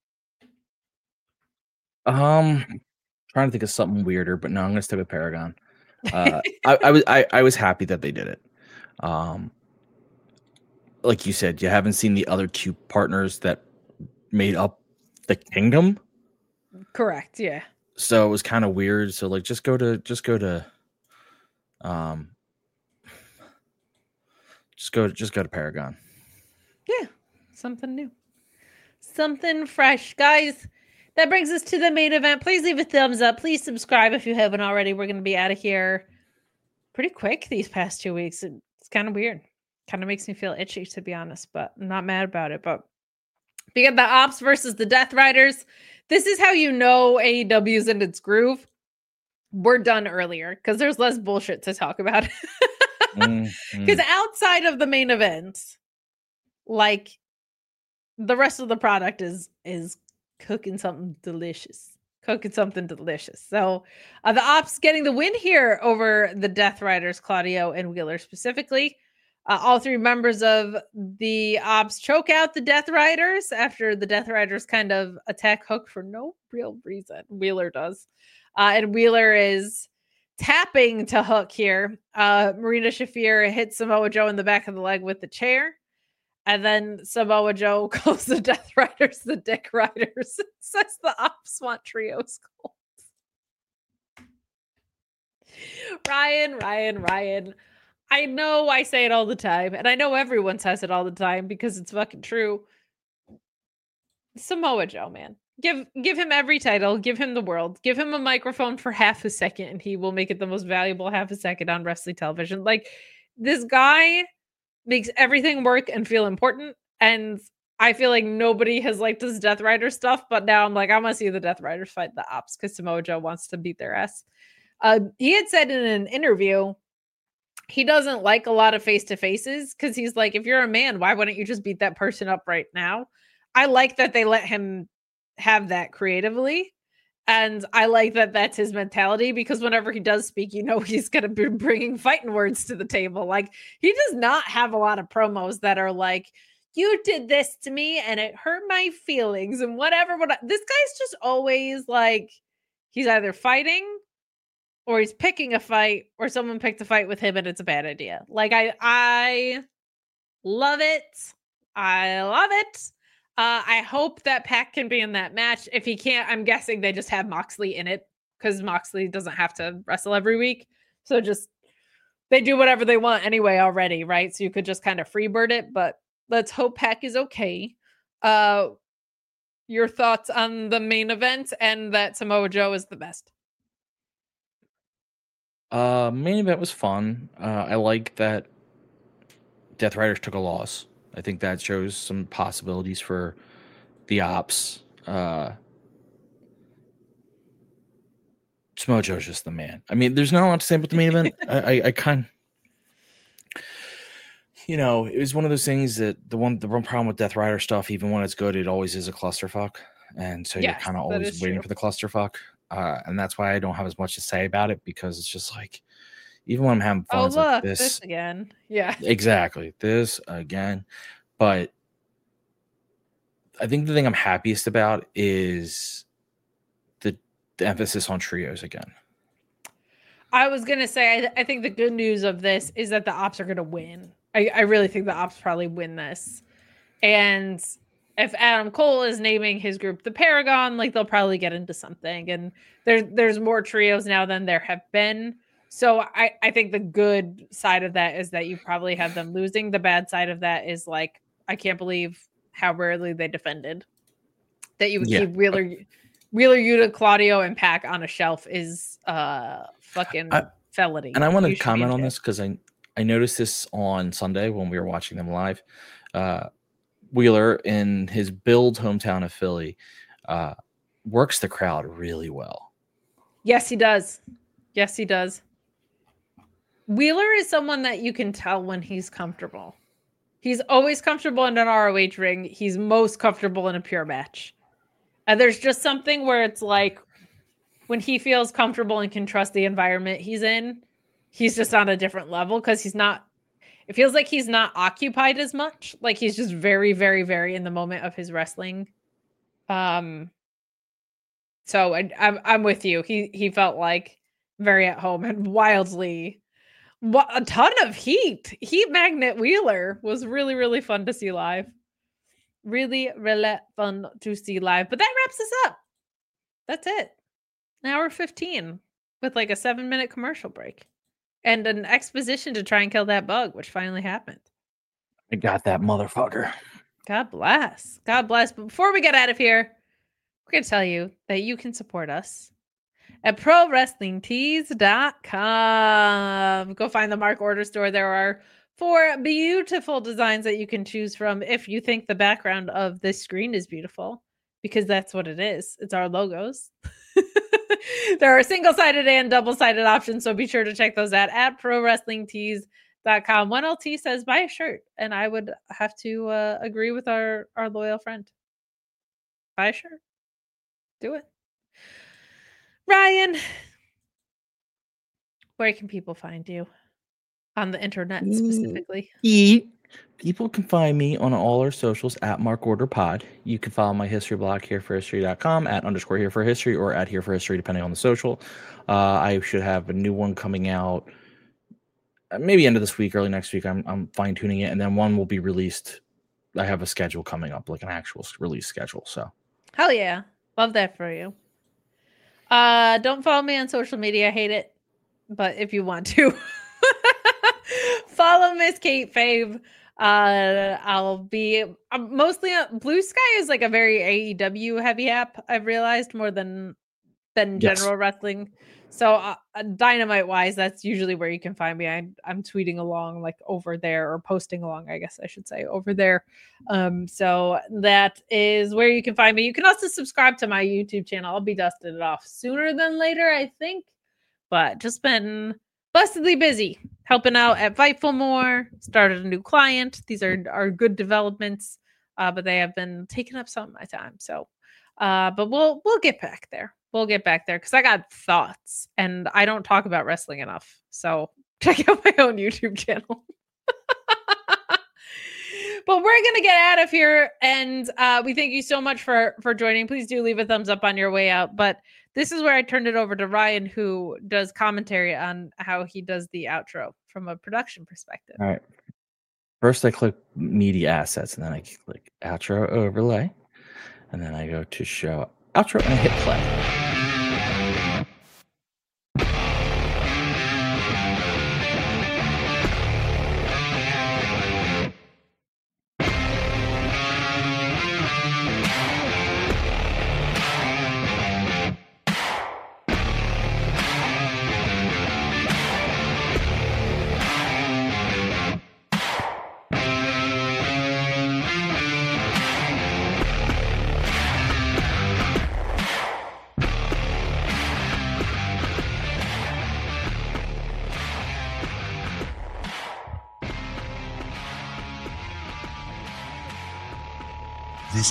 Um, trying to think of something weirder, but no, I'm gonna stick with Paragon. Uh, I, I was I, I was happy that they did it. Um, like you said, you haven't seen the other two partners that made up the kingdom. Correct. Yeah. So it was kind of weird. So like, just go to just go to, um, just go just go to Paragon. Yeah, something new, something fresh, guys. That brings us to the main event. Please leave a thumbs up. Please subscribe if you haven't already. We're going to be out of here pretty quick these past two weeks. It's kind of weird. Kind of makes me feel itchy, to be honest, but I'm not mad about it. But we got the Ops versus the Death Riders. This is how you know A E W's in its groove. We're done earlier because there's less bullshit to talk about. Because mm, mm. outside of the main event, like the rest of the product is is cooking something delicious. Cooking something delicious. So uh, the Ops getting the win here over the Death Riders, Claudio and Wheeler specifically. Uh, all three members of the Ops choke out the Death Riders after the Death Riders kind of attack Hook for no real reason. Wheeler does. Uh, and Wheeler is tapping to Hook here. Uh, Marina Shafir hits Samoa Joe in the back of the leg with the chair. And then Samoa Joe calls the Death Riders the Dick Riders. Says the Ops want trios gold. Ryan, Ryan, Ryan. I know I say it all the time, and I know everyone says it all the time because it's fucking true. Samoa Joe, man. Give give him every title. Give him the world. Give him a microphone for half a second, and he will make it the most valuable half a second on wrestling television. Like, this guy makes everything work and feel important. And I feel like nobody has liked this Death Rider stuff, but now I'm like, I want to see the Death Riders fight the Ops because Samoa Joe wants to beat their ass. Uh, he had said in an interview he doesn't like a lot of face-to-faces because he's like, if you're a man, why wouldn't you just beat that person up right now? I like that they let him have that creatively. And I like that that's his mentality because whenever he does speak, you know, he's going to be bringing fighting words to the table. Like, he does not have a lot of promos that are like, you did this to me and it hurt my feelings and whatever. What this guy's just always like, he's either fighting or he's picking a fight or someone picked a fight with him and it's a bad idea. Like, I, I love it. I love it. Uh, I hope that Pac can be in that match. If he can't, I'm guessing they just have Moxley in it because Moxley doesn't have to wrestle every week. So just, they do whatever they want anyway already, right? So you could just kind of freebird it, but let's hope Pac is okay. Uh, your thoughts on the main event and that Samoa Joe is the best? Uh, main event was fun. Uh, I like that Death Riders took a loss. I think that shows some possibilities for the Ops. Uh, Samoa Joe's just the man. I mean, there's not a lot to say about the main event. I, I, I kind, you know, it was one of those things that the one, the one problem with Death Rider stuff, even when it's good, it always is a clusterfuck, and so yes, you're kind of always waiting true. for the clusterfuck, uh, and that's why I don't have as much to say about it because it's just like. Even when I'm having fun, oh, it's look, like this. this again. Yeah. Exactly. This again. But I think the thing I'm happiest about is the, the emphasis on trios again. I was going to say, I, I think the good news of this is that the Ops are going to win. I, I really think the Ops probably win this. And if Adam Cole is naming his group the Paragon, like they'll probably get into something. And there, there's more trios now than there have been. So I, I think the good side of that is that you probably have them losing. The bad side of that is like, I can't believe how rarely they defended. That you would yeah. keep Wheeler, Wheeler, Yuta, Claudio, and Pac on a shelf is uh fucking I, felony. And I want to comment on this because I, I noticed this on Sunday when we were watching them live. Uh, Wheeler in his build hometown of Philly uh, works the crowd really well. Yes, he does. Yes, he does. Wheeler is someone that you can tell when he's comfortable. He's always comfortable in an R O H ring. He's most comfortable in a pure match. And there's just something where it's like, when he feels comfortable and can trust the environment he's in, he's just on a different level because he's not, it feels like he's not occupied as much. Like he's just very, very, very in the moment of his wrestling. Um, so I, I'm, I'm with you. He, he felt like very at home and wildly, a ton of heat. Heat Magnet Wheeler was really, really fun to see live. Really, really fun to see live. But that wraps us up. That's it. An hour fifteen with like a seven minute commercial break and an exposition to try and kill that bug, which finally happened. I got that motherfucker. God bless. God bless. But before we get out of here, we're going to tell you that you can support us at pro wrestling tees dot com. Go find the Mark Order store. There are four beautiful designs that you can choose from if you think the background of this screen is beautiful, because that's what it is. It's our logos. There are single-sided and double-sided options, so be sure to check those out at pro wrestling tees dot com. one L T says buy a shirt, and I would have to uh, agree with our, our loyal friend. Buy a shirt. Do it. Ryan, where can people find you? On the internet specifically. Eat. People can find me on all our socials at Mark Order Pod. You can follow my history blog here for history dot com at underscore here for history or at here for history, depending on the social. Uh, I should have a new one coming out maybe end of this week, early next week. I'm I'm fine tuning it, and then one will be released. I have a schedule coming up, like an actual release schedule. So hell yeah, love that for you. Uh, don't follow me on social media. I hate it, but if you want to. Follow Miss Kate Fave. Uh, I'll be I'm mostly on, Blue Sky is like a very A E W heavy app. I've realized more than than Yes. general wrestling. So uh, Dynamite wise, that's usually where you can find me. I, I'm tweeting along like over there or posting along, I guess I should say over there. Um, so that is where you can find me. You can also subscribe to my YouTube channel. I'll be dusting it off sooner than later, I think, but just been blessedly busy helping out at Fightful more, started a new client. These are, are good developments, uh, but they have been taking up some of my time. So, uh, but we'll, we'll get back there. We'll get back there because I got thoughts and I don't talk about wrestling enough. So check out my own YouTube channel. But we're going to get out of here. And uh, we thank you so much for, for joining. Please do leave a thumbs up on your way out. But this is where I turned it over to Ryan, who does commentary on how he does the outro from a production perspective. All right. First, I click media assets, and then I click outro overlay, and then I go to show outro and I hit play.